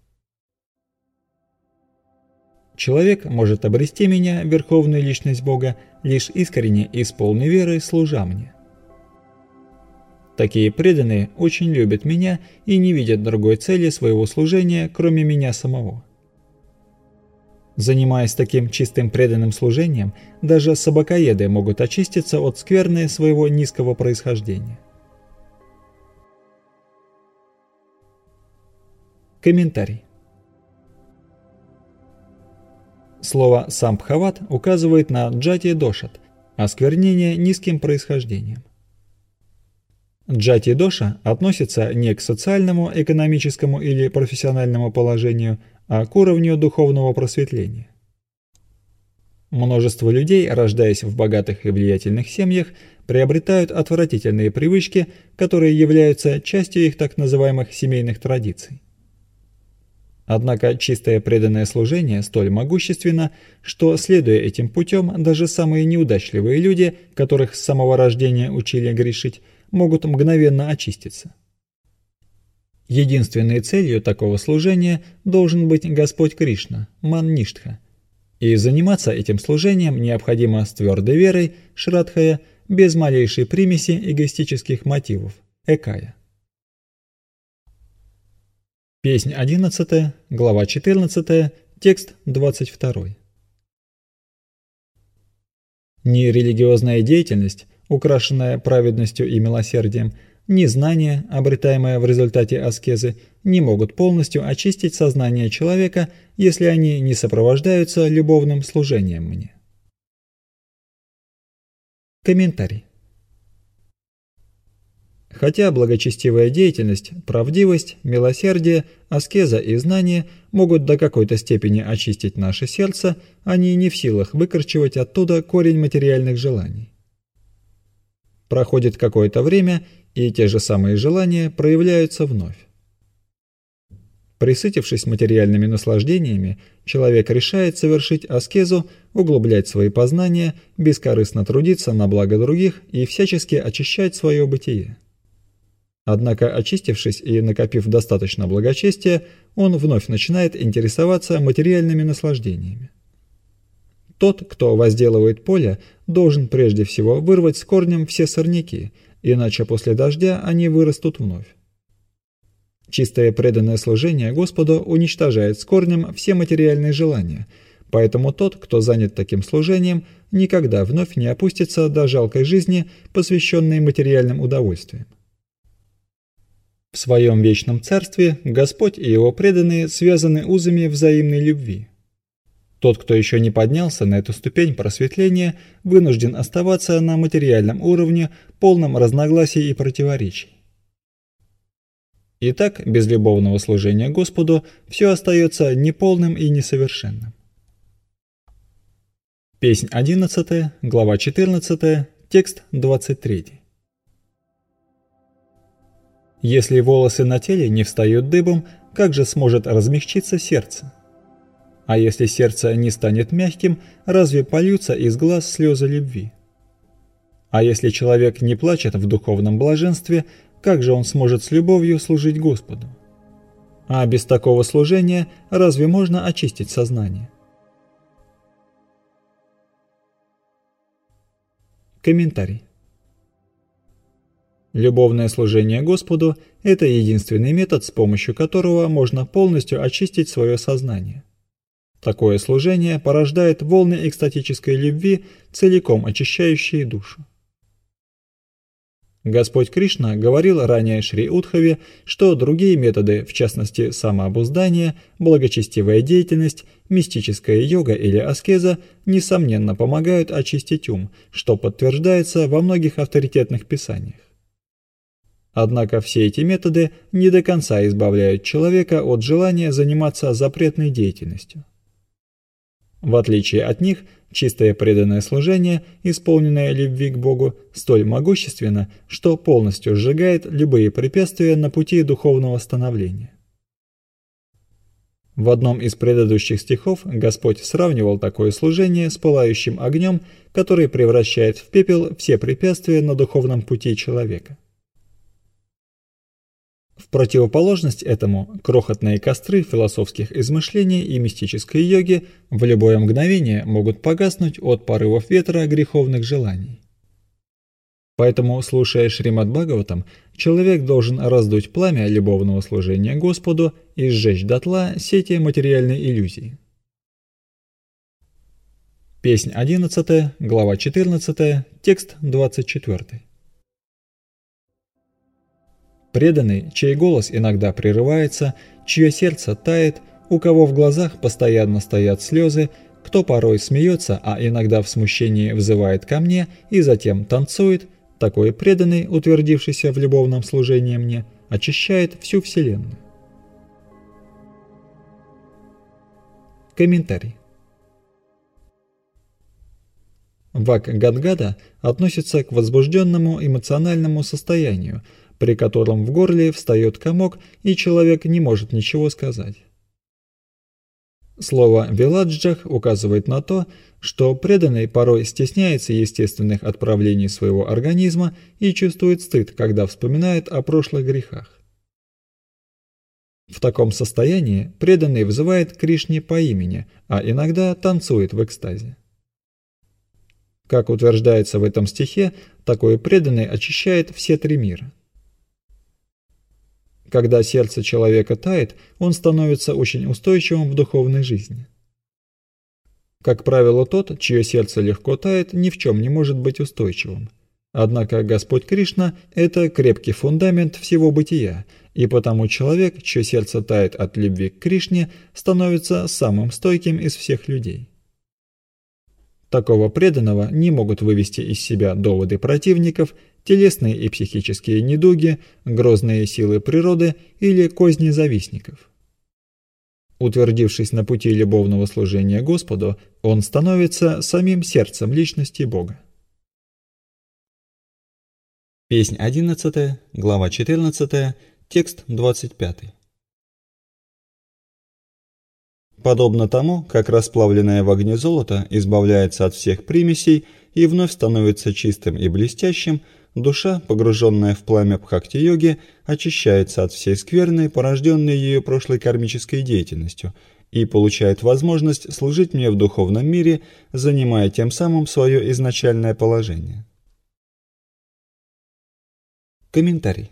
Человек может обрести меня, верховную личность Бога, лишь искренне и с полной верой служа мне. Такие преданные очень любят меня и не видят другой цели своего служения, кроме меня самого. Занимаясь таким чистым преданным служением, даже собакоеды могут очиститься от скверны своего низкого происхождения. Комментарий. Слово «самбхават» указывает на джати дошат, осквернение низким происхождением. Джати доша относится не к социальному, экономическому или профессиональному положению, а к уровню духовного просветления. Множество людей, рождаясь в богатых и влиятельных семьях, приобретают отвратительные привычки, которые являются частью их так называемых семейных традиций. Однако чистое преданное служение столь могущественно, что, следуя этим путем, даже самые неудачливые люди, которых с самого рождения учили грешить, могут мгновенно очиститься. Единственной целью такого служения должен быть Господь Кришна, Манништха, и заниматься этим служением необходимо с твердой верой, шрадхая, без малейшей примеси эгоистических мотивов, экая. Песнь одиннадцатая, глава четырнадцатая, текст двадцать второй. Ни религиозная деятельность, украшенная праведностью и милосердием, ни знания, обретаемые в результате аскезы, не могут полностью очистить сознание человека, если они не сопровождаются любовным служением мне. Комментарий. Хотя благочестивая деятельность, правдивость, милосердие, аскеза и знание могут до какой-то степени очистить наше сердце, они не в силах выкорчевать оттуда корень материальных желаний. Проходит какое-то время, и те же самые желания проявляются вновь. Присытившись материальными наслаждениями, человек решает совершить аскезу, углублять свои познания, бескорыстно трудиться на благо других и всячески очищать свое бытие. Однако, очистившись и накопив достаточно благочестия, он вновь начинает интересоваться материальными наслаждениями. Тот, кто возделывает поле, должен прежде всего вырвать с корнем все сорняки, иначе после дождя они вырастут вновь. Чистое преданное служение Господу уничтожает с корнем все материальные желания, поэтому тот, кто занят таким служением, никогда вновь не опустится до жалкой жизни, посвященной материальным удовольствиям. В своем вечном царстве Господь и его преданные связаны узами взаимной любви. Тот, кто еще не поднялся на эту ступень просветления, вынужден оставаться на материальном уровне, полном разногласий и противоречий. Итак, без любовного служения Господу все остается неполным и несовершенным. Песнь одиннадцатая, глава четырнадцатая, текст двадцать три. Если волосы на теле не встают дыбом, как же сможет размягчиться сердце? А если сердце не станет мягким, разве польются из глаз слезы любви? А если человек не плачет в духовном блаженстве, как же он сможет с любовью служить Господу? А без такого служения разве можно очистить сознание? Комментарий. Любовное служение Господу – это единственный метод, с помощью которого можно полностью очистить свое сознание. Такое служение порождает волны экстатической любви, целиком очищающие душу. Господь Кришна говорил ранее Шри Удхаве, что другие методы, в частности самообуздание, благочестивая деятельность, мистическая йога или аскеза, несомненно помогают очистить ум, что подтверждается во многих авторитетных писаниях. Однако все эти методы не до конца избавляют человека от желания заниматься запретной деятельностью. В отличие от них, чистое преданное служение, исполненное любви к Богу, столь могущественно, что полностью сжигает любые препятствия на пути духовного становления. В одном из предыдущих стихов Господь сравнивал такое служение с пылающим огнем, который превращает в пепел все препятствия на духовном пути человека. В противоположность этому, крохотные костры философских измышлений и мистической йоги в любое мгновение могут погаснуть от порывов ветра греховных желаний. Поэтому, слушая Шримад Бхагаватам, человек должен раздуть пламя любовного служения Господу и сжечь дотла сети материальной иллюзии. Песнь одиннадцатая, глава четырнадцатая, текст двадцать четыре. Преданный, чей голос иногда прерывается, чье сердце тает, у кого в глазах постоянно стоят слезы, кто порой смеется, а иногда в смущении взывает ко мне и затем танцует, такой преданный, утвердившийся в любовном служении мне, очищает всю вселенную. Комментарий. Вак-гадгада относится к возбужденному эмоциональному состоянию, при котором в горле встает комок, и человек не может ничего сказать. Слово «виладжах» указывает на то, что преданный порой стесняется естественных отправлений своего организма и чувствует стыд, когда вспоминает о прошлых грехах. В таком состоянии преданный взывает Кришне по имени, а иногда танцует в экстазе. Как утверждается в этом стихе, такой преданный очищает все три мира. Когда сердце человека тает, он становится очень устойчивым в духовной жизни. Как правило, тот, чье сердце легко тает, ни в чем не может быть устойчивым. Однако Господь Кришна – это крепкий фундамент всего бытия, и потому человек, чье сердце тает от любви к Кришне, становится самым стойким из всех людей. Такого преданного не могут вывести из себя доводы противников, телесные и психические недуги, грозные силы природы или козни завистников. Утвердившись на пути любовного служения Господу, он становится самим сердцем личности Бога. Песнь одиннадцатая, глава четырнадцатая, текст двадцать пятый. Подобно тому, как расплавленное в огне золото избавляется от всех примесей и вновь становится чистым и блестящим, душа, погруженная в пламя бхакти-йоги, очищается от всей скверны, порожденной ее прошлой кармической деятельностью, и получает возможность служить мне в духовном мире, занимая тем самым свое изначальное положение. Комментарий.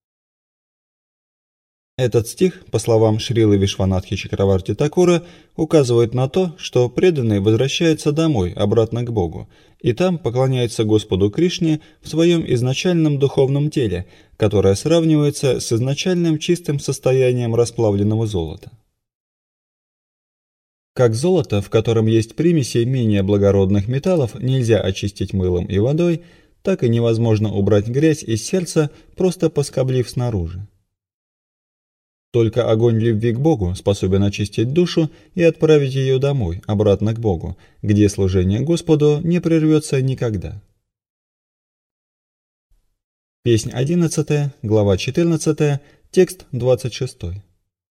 Этот стих, по словам Шрилы Вишванатхи Чакраварти Такура, указывает на то, что преданный возвращается домой, обратно к Богу, и там поклоняется Господу Кришне в своем изначальном духовном теле, которое сравнивается с изначальным чистым состоянием расплавленного золота. Как золото, в котором есть примеси менее благородных металлов, нельзя очистить мылом и водой, так и невозможно убрать грязь из сердца, просто поскоблив снаружи. Только огонь любви к Богу способен очистить душу и отправить ее домой, обратно к Богу, где служение Господу не прервется никогда. Песнь одиннадцатая, глава четырнадцатая, текст двадцать шестой.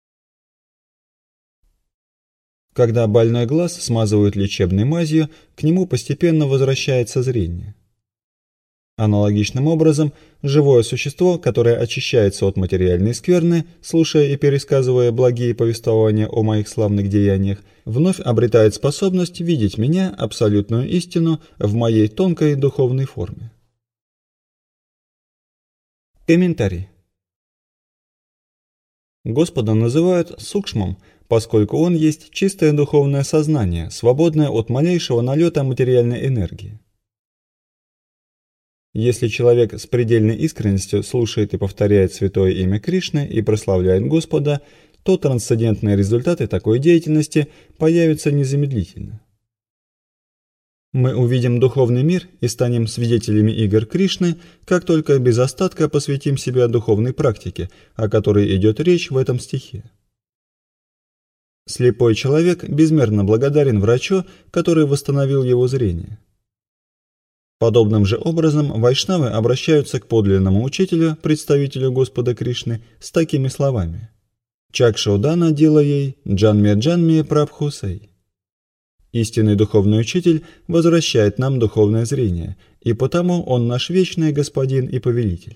Когда больной глаз смазывают лечебной мазью, к нему постепенно возвращается зрение. Аналогичным образом, живое существо, которое очищается от материальной скверны, слушая и пересказывая благие повествования о моих славных деяниях, вновь обретает способность видеть меня, абсолютную истину, в моей тонкой духовной форме. Комментарий. Господа называют сукшмом, поскольку Он есть чистое духовное сознание, свободное от малейшего налета материальной энергии. Если человек с предельной искренностью слушает и повторяет святое имя Кришны и прославляет Господа, то трансцендентные результаты такой деятельности появятся незамедлительно. Мы увидим духовный мир и станем свидетелями игр Кришны, как только без остатка посвятим себя духовной практике, о которой идет речь в этом стихе. Слепой человек безмерно благодарен врачу, который восстановил его зрение. Подобным же образом вайшнавы обращаются к подлинному учителю, представителю Господа Кришны, с такими словами: «Чакшаудана дилаей, джанме джанме прабхусей». Истинный духовный учитель возвращает нам духовное зрение, и потому он наш вечный господин и повелитель.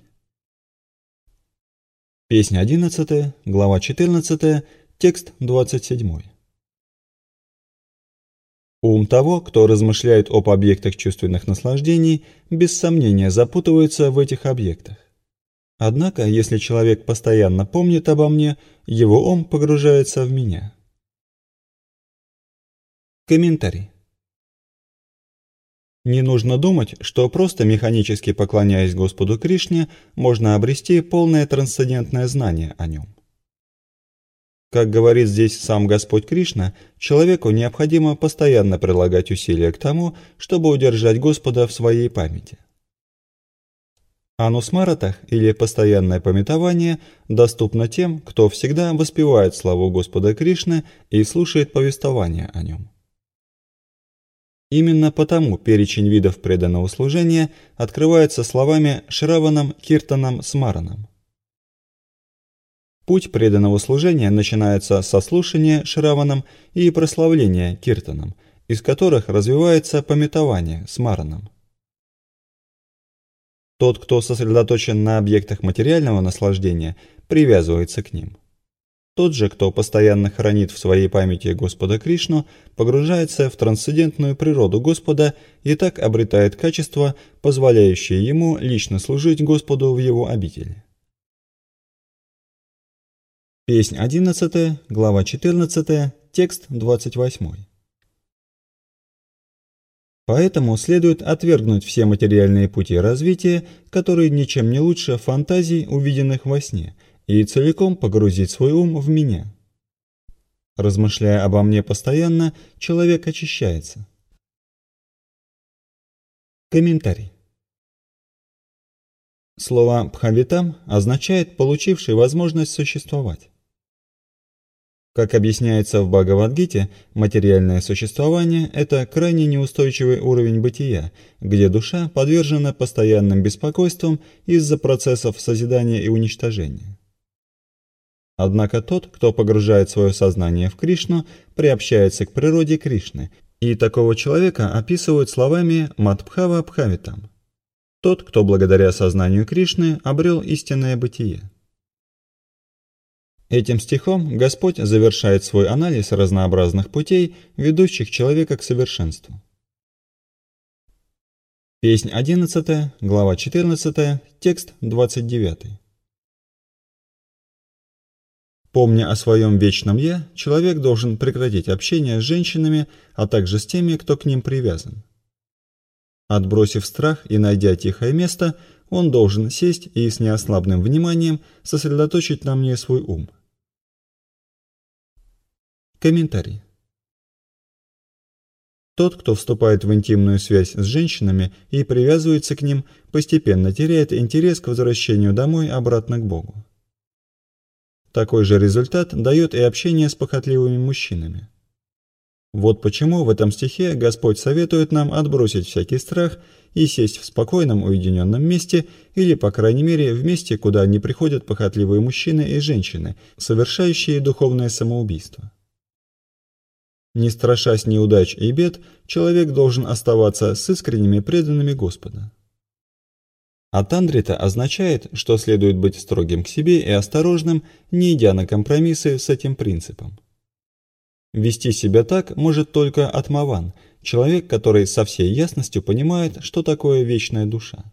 Песня одиннадцатая, глава четырнадцатая, текст двадцать седьмой. Ум того, кто размышляет об объектах чувственных наслаждений, без сомнения запутывается в этих объектах. Однако, если человек постоянно помнит обо мне, его ум погружается в меня. Комментарий. Не нужно думать, что просто механически поклоняясь Господу Кришне, можно обрести полное трансцендентное знание о нем. Как говорит здесь сам Господь Кришна, человеку необходимо постоянно прилагать усилия к тому, чтобы удержать Господа в своей памяти. Анусмаратах, или постоянное памятование, доступно тем, кто всегда воспевает славу Господа Кришны и слушает повествования о нем. Именно потому перечень видов преданного служения открывается словами Шраванам, Киртанам, Смаранам. Путь преданного служения начинается со слушания Шраванам и прославления Киртаном, из которых развивается памятование Смараном. Тот, кто сосредоточен на объектах материального наслаждения, привязывается к ним. Тот же, кто постоянно хранит в своей памяти Господа Кришну, погружается в трансцендентную природу Господа и так обретает качества, позволяющие ему лично служить Господу в его обители. Песнь одиннадцатая, глава четырнадцатая, текст двадцать восьмой. Поэтому следует отвергнуть все материальные пути развития, которые ничем не лучше фантазий, увиденных во сне, и целиком погрузить свой ум в меня. Размышляя обо мне постоянно, человек очищается. Комментарий. Слово «бхавитам» означает «получивший возможность существовать». Как объясняется в Бхагавад-гите, материальное существование – это крайне неустойчивый уровень бытия, где душа подвержена постоянным беспокойствам из-за процессов созидания и уничтожения. Однако тот, кто погружает свое сознание в Кришну, приобщается к природе Кришны, и такого человека описывают словами «матбхава бхавитам». Тот, кто благодаря сознанию Кришны обрел истинное бытие. Этим стихом Господь завершает свой анализ разнообразных путей, ведущих человека к совершенству. Песнь одиннадцатая, глава четырнадцатая, текст двадцать девятый. Помня о своем вечном «Я», человек должен прекратить общение с женщинами, а также с теми, кто к ним привязан. Отбросив страх и найдя тихое место, он должен сесть и с неослабным вниманием сосредоточить на мне свой ум. Комментарий. Тот, кто вступает в интимную связь с женщинами и привязывается к ним, постепенно теряет интерес к возвращению домой обратно к Богу. Такой же результат дает и общение с похотливыми мужчинами. Вот почему в этом стихе Господь советует нам отбросить всякий страх и сесть в спокойном уединенном месте или, по крайней мере, в месте, куда не приходят похотливые мужчины и женщины, совершающие духовное самоубийство. Не страшась неудач и бед, человек должен оставаться с искренними преданными Господа. А тандрита означает, что следует быть строгим к себе и осторожным, не идя на компромиссы с этим принципом. Вести себя так может только атмаван, человек, который со всей ясностью понимает, что такое вечная душа.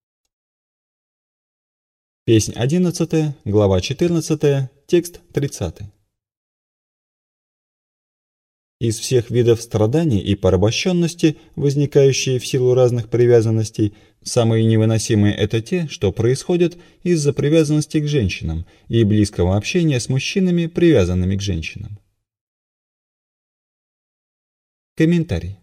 Песнь одиннадцатая, глава четырнадцатая, текст тридцатый. Из всех видов страданий и порабощенности, возникающие в силу разных привязанностей, самые невыносимые – это те, что происходят из-за привязанности к женщинам и близкого общения с мужчинами, привязанными к женщинам. Комментарий.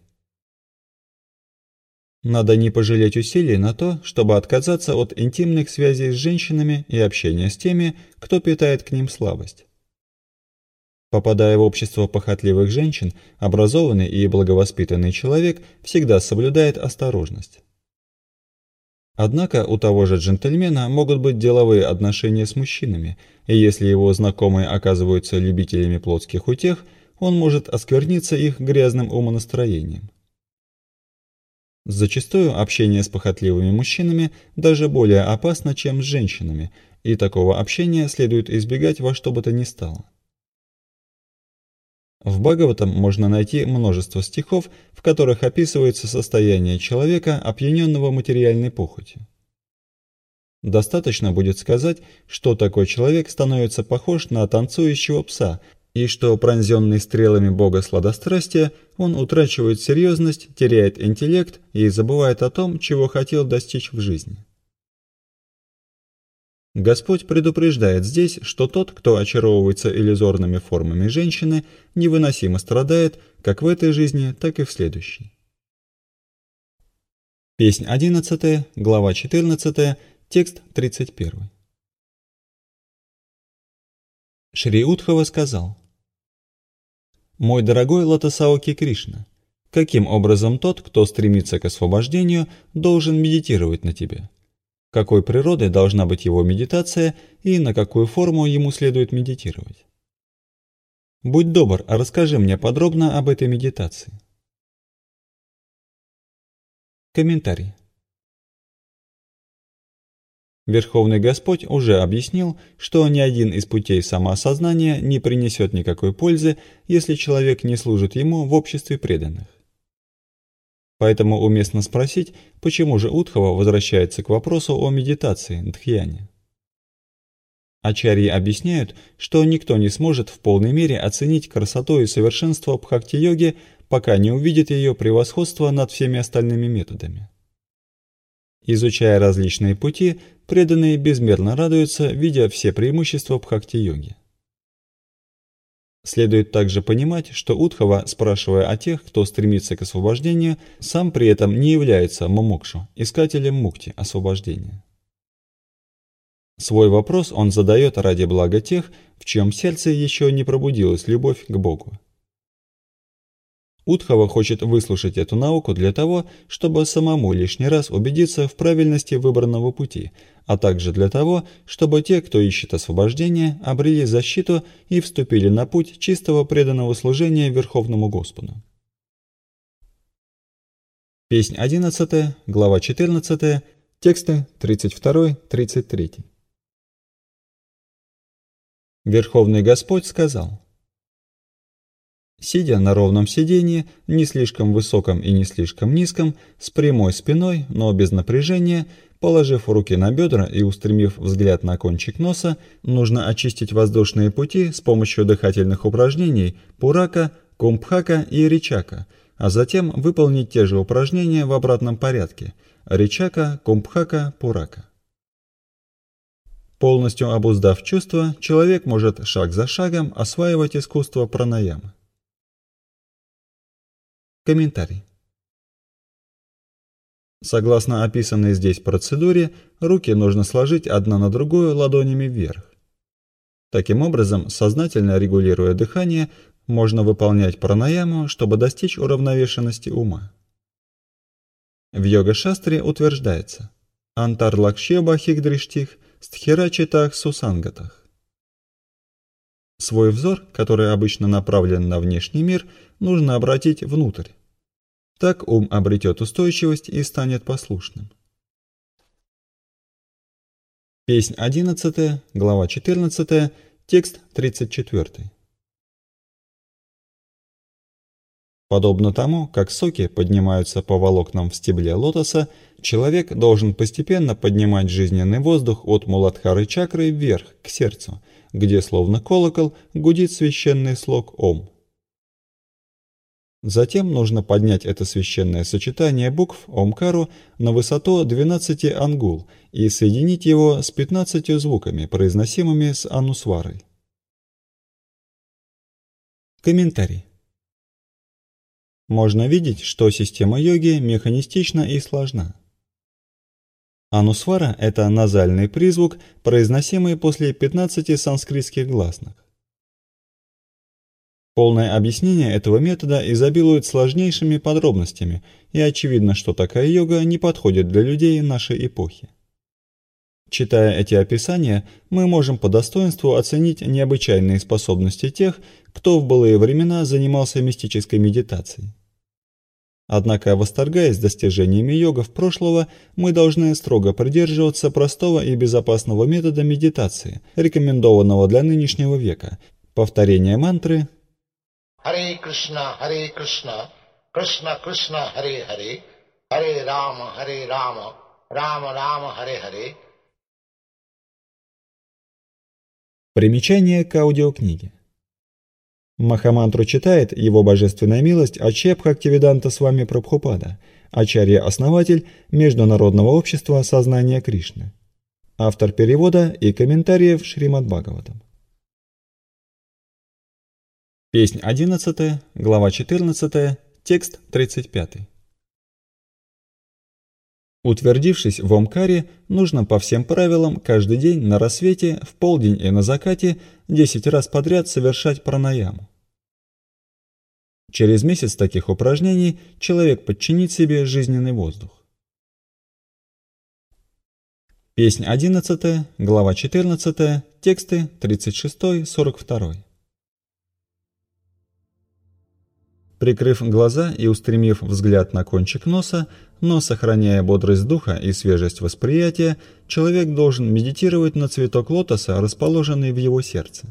Надо не пожалеть усилий на то, чтобы отказаться от интимных связей с женщинами и общения с теми, кто питает к ним слабость. Попадая в общество похотливых женщин, образованный и благовоспитанный человек всегда соблюдает осторожность. Однако у того же джентльмена могут быть деловые отношения с мужчинами, и если его знакомые оказываются любителями плотских утех, он может оскверниться их грязным умонастроением. Зачастую общение с похотливыми мужчинами даже более опасно, чем с женщинами, и такого общения следует избегать во что бы то ни стало. В Бхагаватам можно найти множество стихов, в которых описывается состояние человека, опьяненного материальной похотью. Достаточно будет сказать, что такой человек становится похож на танцующего пса, и что, пронзенный стрелами бога сладострастия, он утрачивает серьезность, теряет интеллект и забывает о том, чего хотел достичь в жизни. Господь предупреждает здесь, что тот, кто очаровывается иллюзорными формами женщины, невыносимо страдает как в этой жизни, так и в следующей. Песнь одиннадцатая, глава четырнадцатая, текст тридцать первый. Шри Удхава сказал: «Мой дорогой Лотосаоки Кришна, каким образом тот, кто стремится к освобождению, должен медитировать на тебе? Какой природой должна быть его медитация и на какую форму ему следует медитировать? Будь добр, расскажи мне подробно об этой медитации». Комментарий. Верховный Господь уже объяснил, что ни один из путей самоосознания не принесет никакой пользы, если человек не служит ему в обществе преданных. Поэтому уместно спросить, почему же Удхава возвращается к вопросу о медитации, дхьяне. Ачарьи объясняют, что никто не сможет в полной мере оценить красоту и совершенство бхакти-йоги, пока не увидит ее превосходство над всеми остальными методами. Изучая различные пути, преданные безмерно радуются, видя все преимущества бхакти-йоги. Следует также понимать, что Удхава, спрашивая о тех, кто стремится к освобождению, сам при этом не является мумукшу, искателем мукти, освобождения. Свой вопрос он задает ради блага тех, в чьем сердце еще не пробудилась любовь к Богу. Удхава хочет выслушать эту науку для того, чтобы самому лишний раз убедиться в правильности выбранного пути, а также для того, чтобы те, кто ищет освобождения, обрели защиту и вступили на путь чистого преданного служения Верховному Господу. Песнь одиннадцатая, глава четырнадцатая, тексты тридцать два — тридцать три. Верховный Господь сказал: «Сидя на ровном сиденье, не слишком высоком и не слишком низком, с прямой спиной, но без напряжения, положив руки на бедра и устремив взгляд на кончик носа, нужно очистить воздушные пути с помощью дыхательных упражнений Пурака, Кумбхака и Ричака, а затем выполнить те же упражнения в обратном порядке – Ричака, Кумбхака, Пурака. Полностью обуздав чувства, человек может шаг за шагом осваивать искусство пранаямы. Комментарий. Согласно описанной здесь процедуре, руки нужно сложить одна на другую ладонями вверх. Таким образом, сознательно регулируя дыхание, можно выполнять пранаяму, чтобы достичь уравновешенности ума. В йога-шастре утверждается «Антарлакшеба хигдриштих стхирачитах сусангатах». Свой взор, который обычно направлен на внешний мир, нужно обратить внутрь. Так ум обретет устойчивость и станет послушным. Песнь одиннадцатая, глава четырнадцатая, текст тридцать четвёртый. Подобно тому, как соки поднимаются по волокнам в стебле лотоса, человек должен постепенно поднимать жизненный воздух от Муладхары чакры вверх, к сердцу, где словно колокол гудит священный слог Ом. Затем нужно поднять это священное сочетание букв Омкару на высоту двенадцати ангул и соединить его с пятнадцатью звуками, произносимыми с анусварой. Комментарий. Можно видеть, что система йоги механистична и сложна. Анусвара – это назальный призвук, произносимый после пятнадцати санскритских гласных. Полное объяснение этого метода изобилует сложнейшими подробностями, и очевидно, что такая йога не подходит для людей нашей эпохи. Читая эти описания, мы можем по достоинству оценить необычайные способности тех, кто в былые времена занимался мистической медитацией. Однако, восторгаясь достижениями йогов прошлого, мы должны строго придерживаться простого и безопасного метода медитации, рекомендованного для нынешнего века, повторения мантры Харе Кришна, Харе Кришна, Кришна Кришна, Харе Харе, Харе Рама, Харе Рама, Рама Рама, Харе Харе. Примечание к аудиокниге. Махамантру читает Его Божественная милость Ачеб Бхактивиданта Свами Прабхупада, ачарья-основатель Международного общества сознания Кришны. Автор перевода и комментариев Шримад-Бхагаватам. Песнь одиннадцатая, глава четырнадцатая, текст тридцать пятый. Утвердившись в Омкаре, нужно по всем правилам каждый день на рассвете, в полдень и на закате десять раз подряд совершать пранаяму. Через месяц таких упражнений человек подчинит себе жизненный воздух. Песнь одиннадцатая, глава четырнадцатая, тексты тридцать шестой сорок второй. Прикрыв глаза и устремив взгляд на кончик носа, но сохраняя бодрость духа и свежесть восприятия, человек должен медитировать на цветок лотоса, расположенный в его сердце.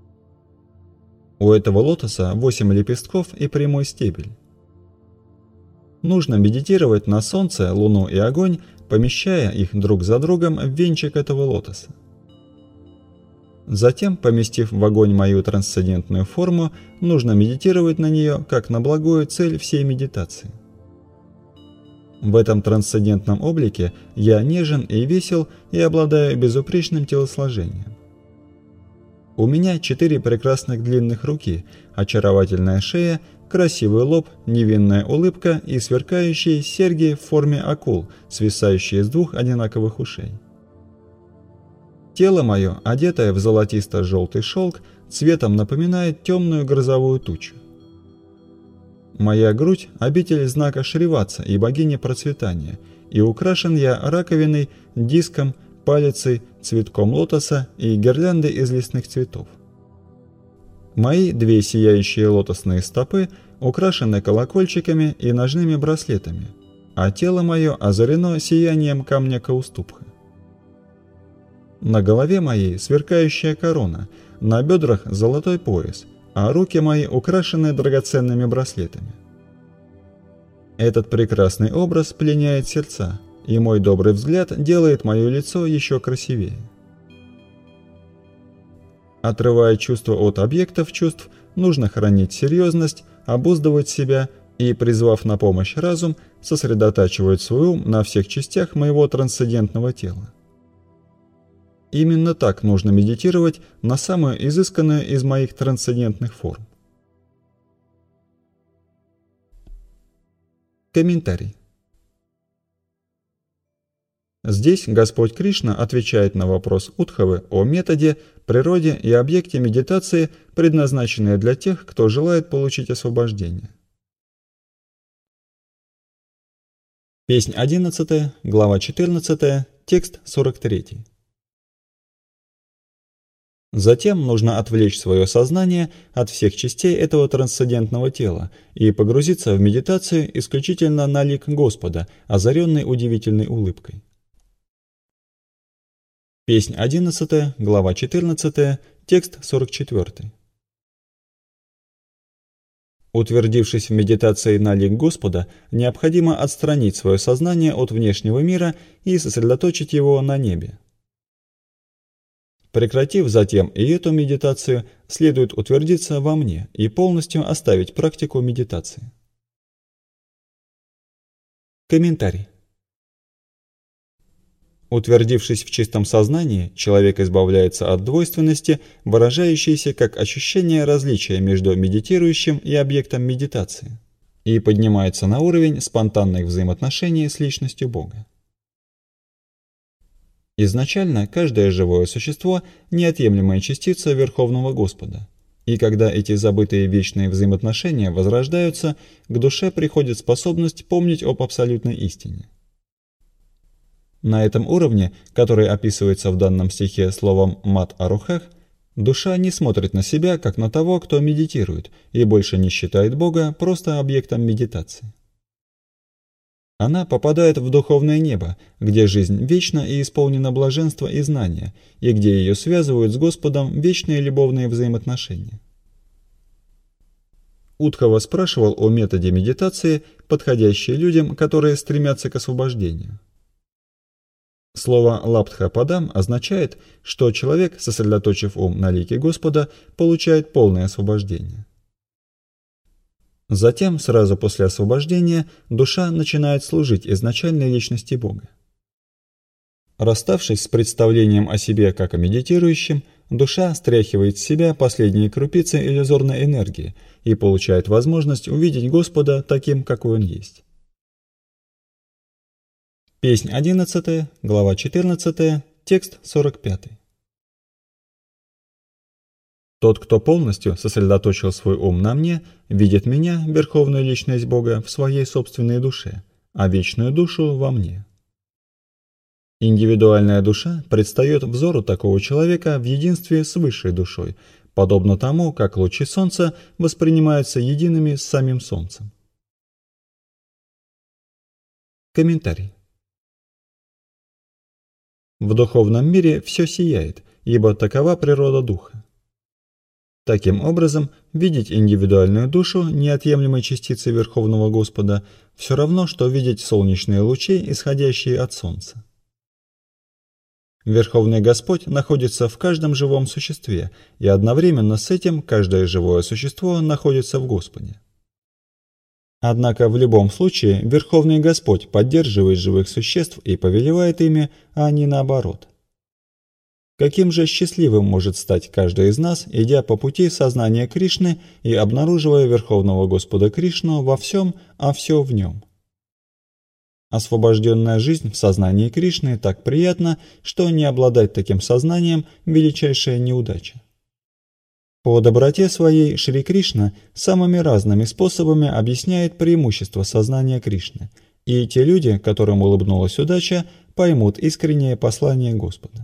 У этого лотоса восемь лепестков и прямой стебель. Нужно медитировать на солнце, луну и огонь, помещая их друг за другом в венчик этого лотоса. Затем, поместив в огонь мою трансцендентную форму, нужно медитировать на нее как на благую цель всей медитации. В этом трансцендентном облике я нежен и весел и обладаю безупречным телосложением. У меня четыре прекрасных длинных руки, очаровательная шея, красивый лоб, невинная улыбка и сверкающие серьги в форме акул, свисающие с двух одинаковых ушей. Тело мое, одетое в золотисто-желтый шелк, цветом напоминает темную грозовую тучу. Моя грудь – обитель знака Шриватса и богини процветания, и украшен я раковиной, диском, палицей, цветком лотоса и гирляндой из лесных цветов. Мои две сияющие лотосные стопы украшены колокольчиками и ножными браслетами, а тело мое озарено сиянием камня Каустубха. На голове моей сверкающая корона, на бедрах золотой пояс, а руки мои украшены драгоценными браслетами. Этот прекрасный образ пленяет сердца, и мой добрый взгляд делает мое лицо еще красивее. Отрывая чувства от объектов чувств, нужно хранить серьезность, обуздывать себя и, призвав на помощь разум, сосредотачивать свой ум на всех частях моего трансцендентного тела. Именно так нужно медитировать на самую изысканную из моих трансцендентных форм. Комментарий. Здесь Господь Кришна отвечает на вопрос Удхавы о методе, природе и объекте медитации, предназначенные для тех, кто желает получить освобождение. Песнь одиннадцатая, глава четырнадцатая, текст сорок три. Затем нужно отвлечь свое сознание от всех частей этого трансцендентного тела и погрузиться в медитацию исключительно на лик Господа, озаренный удивительной улыбкой. Песнь одиннадцатая, глава четырнадцатая, текст сорок четыре. Утвердившись в медитации на лик Господа, необходимо отстранить свое сознание от внешнего мира и сосредоточить его на небе. Прекратив затем и эту медитацию, следует утвердиться во мне и полностью оставить практику медитации. Комментарий. Утвердившись в чистом сознании, человек избавляется от двойственности, выражающейся как ощущение различия между медитирующим и объектом медитации, и поднимается на уровень спонтанных взаимоотношений с личностью Бога. Изначально каждое живое существо – неотъемлемая частица Верховного Господа, и когда эти забытые вечные взаимоотношения возрождаются, к душе приходит способность помнить об абсолютной истине. На этом уровне, который описывается в данном стихе словом «мат арухах», душа не смотрит на себя, как на того, кто медитирует, и больше не считает Бога просто объектом медитации. Она попадает в духовное небо, где жизнь вечна и исполнена блаженства и знания, и где ее связывают с Господом вечные любовные взаимоотношения. Удхава спрашивал о методе медитации, подходящей людям, которые стремятся к освобождению. Слово «лабдха-падам» означает, что человек, сосредоточив ум на лике Господа, получает полное освобождение. Затем, сразу после освобождения, душа начинает служить изначальной личности Бога. Расставшись с представлением о себе как о медитирующем, душа стряхивает с себя последние крупицы иллюзорной энергии и получает возможность увидеть Господа таким, какой Он есть. Песнь одиннадцатая, глава четырнадцатая, текст сорок пять. Тот, кто полностью сосредоточил свой ум на мне, видит меня, верховную личность Бога, в своей собственной душе, а вечную душу во мне. Индивидуальная душа предстает взору такого человека в единстве с высшей душой, подобно тому, как лучи солнца воспринимаются едиными с самим солнцем. Комментарий. В духовном мире все сияет, ибо такова природа духа. Таким образом, видеть индивидуальную душу, неотъемлемой частицей Верховного Господа, все равно, что видеть солнечные лучи, исходящие от Солнца. Верховный Господь находится в каждом живом существе, и одновременно с этим каждое живое существо находится в Господе. Однако в любом случае Верховный Господь поддерживает живых существ и повелевает ими, а не наоборот. Каким же счастливым может стать каждый из нас, идя по пути сознания Кришны и обнаруживая Верховного Господа Кришну во всем, а все в нем? Освобожденная жизнь в сознании Кришны так приятна, что не обладать таким сознанием – величайшая неудача. По доброте своей Шри Кришна самыми разными способами объясняет преимущества сознания Кришны, и те люди, которым улыбнулась удача, поймут искреннее послание Господа.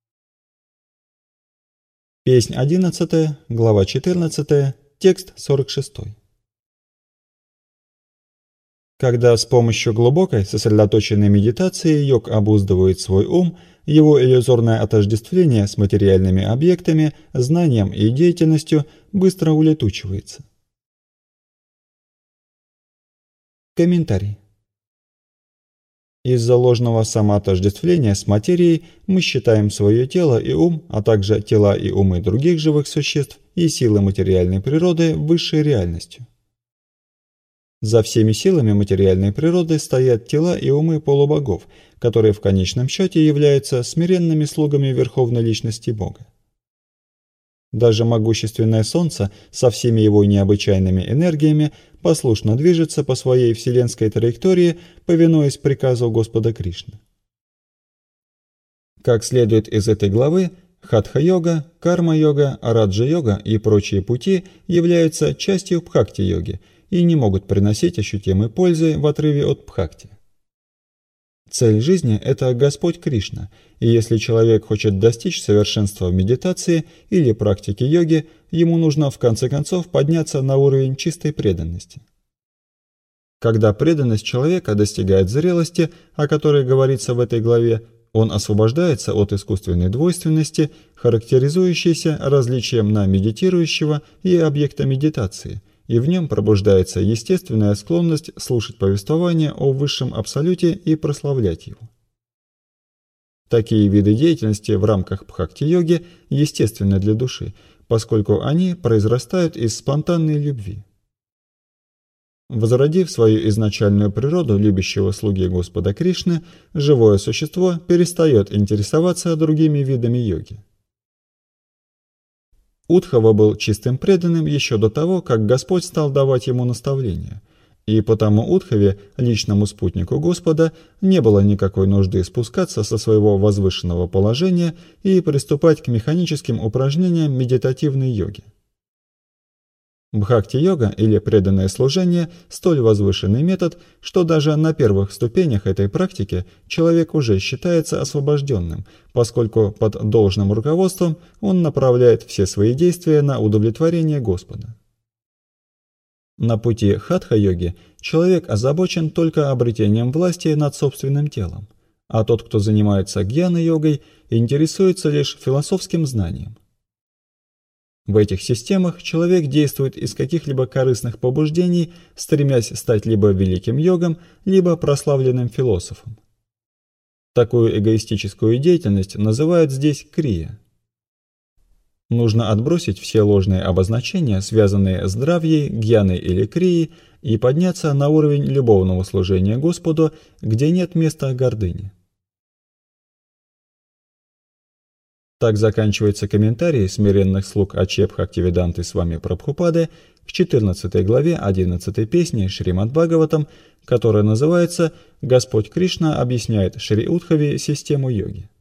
Песнь одиннадцатая, глава четырнадцатая, текст сорок шесть. Когда с помощью глубокой сосредоточенной медитации йог обуздывает свой ум, его иллюзорное отождествление с материальными объектами, знанием и деятельностью быстро улетучивается. Комментарий. Из-за ложного самоотождествления с материей мы считаем свое тело и ум, а также тела и умы других живых существ и силы материальной природы высшей реальностью. За всеми силами материальной природы стоят тела и умы полубогов, которые в конечном счете являются смиренными слугами Верховной Личности Бога. Даже могущественное Солнце со всеми его необычайными энергиями послушно движется по своей вселенской траектории, повинуясь приказу Господа Кришны. Как следует из этой главы, хатха-йога, карма-йога, раджа-йога и прочие пути являются частью бхакти-йоги и не могут приносить ощутимой пользы в отрыве от бхакти. Цель жизни – это Господь Кришна, и если человек хочет достичь совершенства в медитации или практике йоги, ему нужно в конце концов подняться на уровень чистой преданности. Когда преданность человека достигает зрелости, о которой говорится в этой главе, он освобождается от искусственной двойственности, характеризующейся различием на медитирующего и объекта медитации, и в нем пробуждается естественная склонность слушать повествование о высшем абсолюте и прославлять его. Такие виды деятельности в рамках бхакти-йоги естественны для души, поскольку они произрастают из спонтанной любви. Возродив свою изначальную природу любящего слуги Господа Кришны, живое существо перестает интересоваться другими видами йоги. Удхава был чистым преданным еще до того, как Господь стал давать ему наставления, и потому Удхаве, личному спутнику Господа, не было никакой нужды спускаться со своего возвышенного положения и приступать к механическим упражнениям медитативной йоги. Бхакти-йога или преданное служение – столь возвышенный метод, что даже на первых ступенях этой практики человек уже считается освобожденным, поскольку под должным руководством он направляет все свои действия на удовлетворение Господа. На пути хатха-йоги человек озабочен только обретением власти над собственным телом, а тот, кто занимается гьяна-йогой, интересуется лишь философским знанием. В этих системах человек действует из каких-либо корыстных побуждений, стремясь стать либо великим йогом, либо прославленным философом. Такую эгоистическую деятельность называют здесь крия. Нужно отбросить все ложные обозначения, связанные с дравьей, гьяной или крией, и подняться на уровень любовного служения Господу, где нет места гордыне. Так заканчивается комментарий смиренных слуг Аче Бхактивиданты Свами Прабхупады к четырнадцатой главе одиннадцатой песни Шримад Бхагаватам, которая называется «Господь Кришна объясняет Шри Удхаве систему йоги».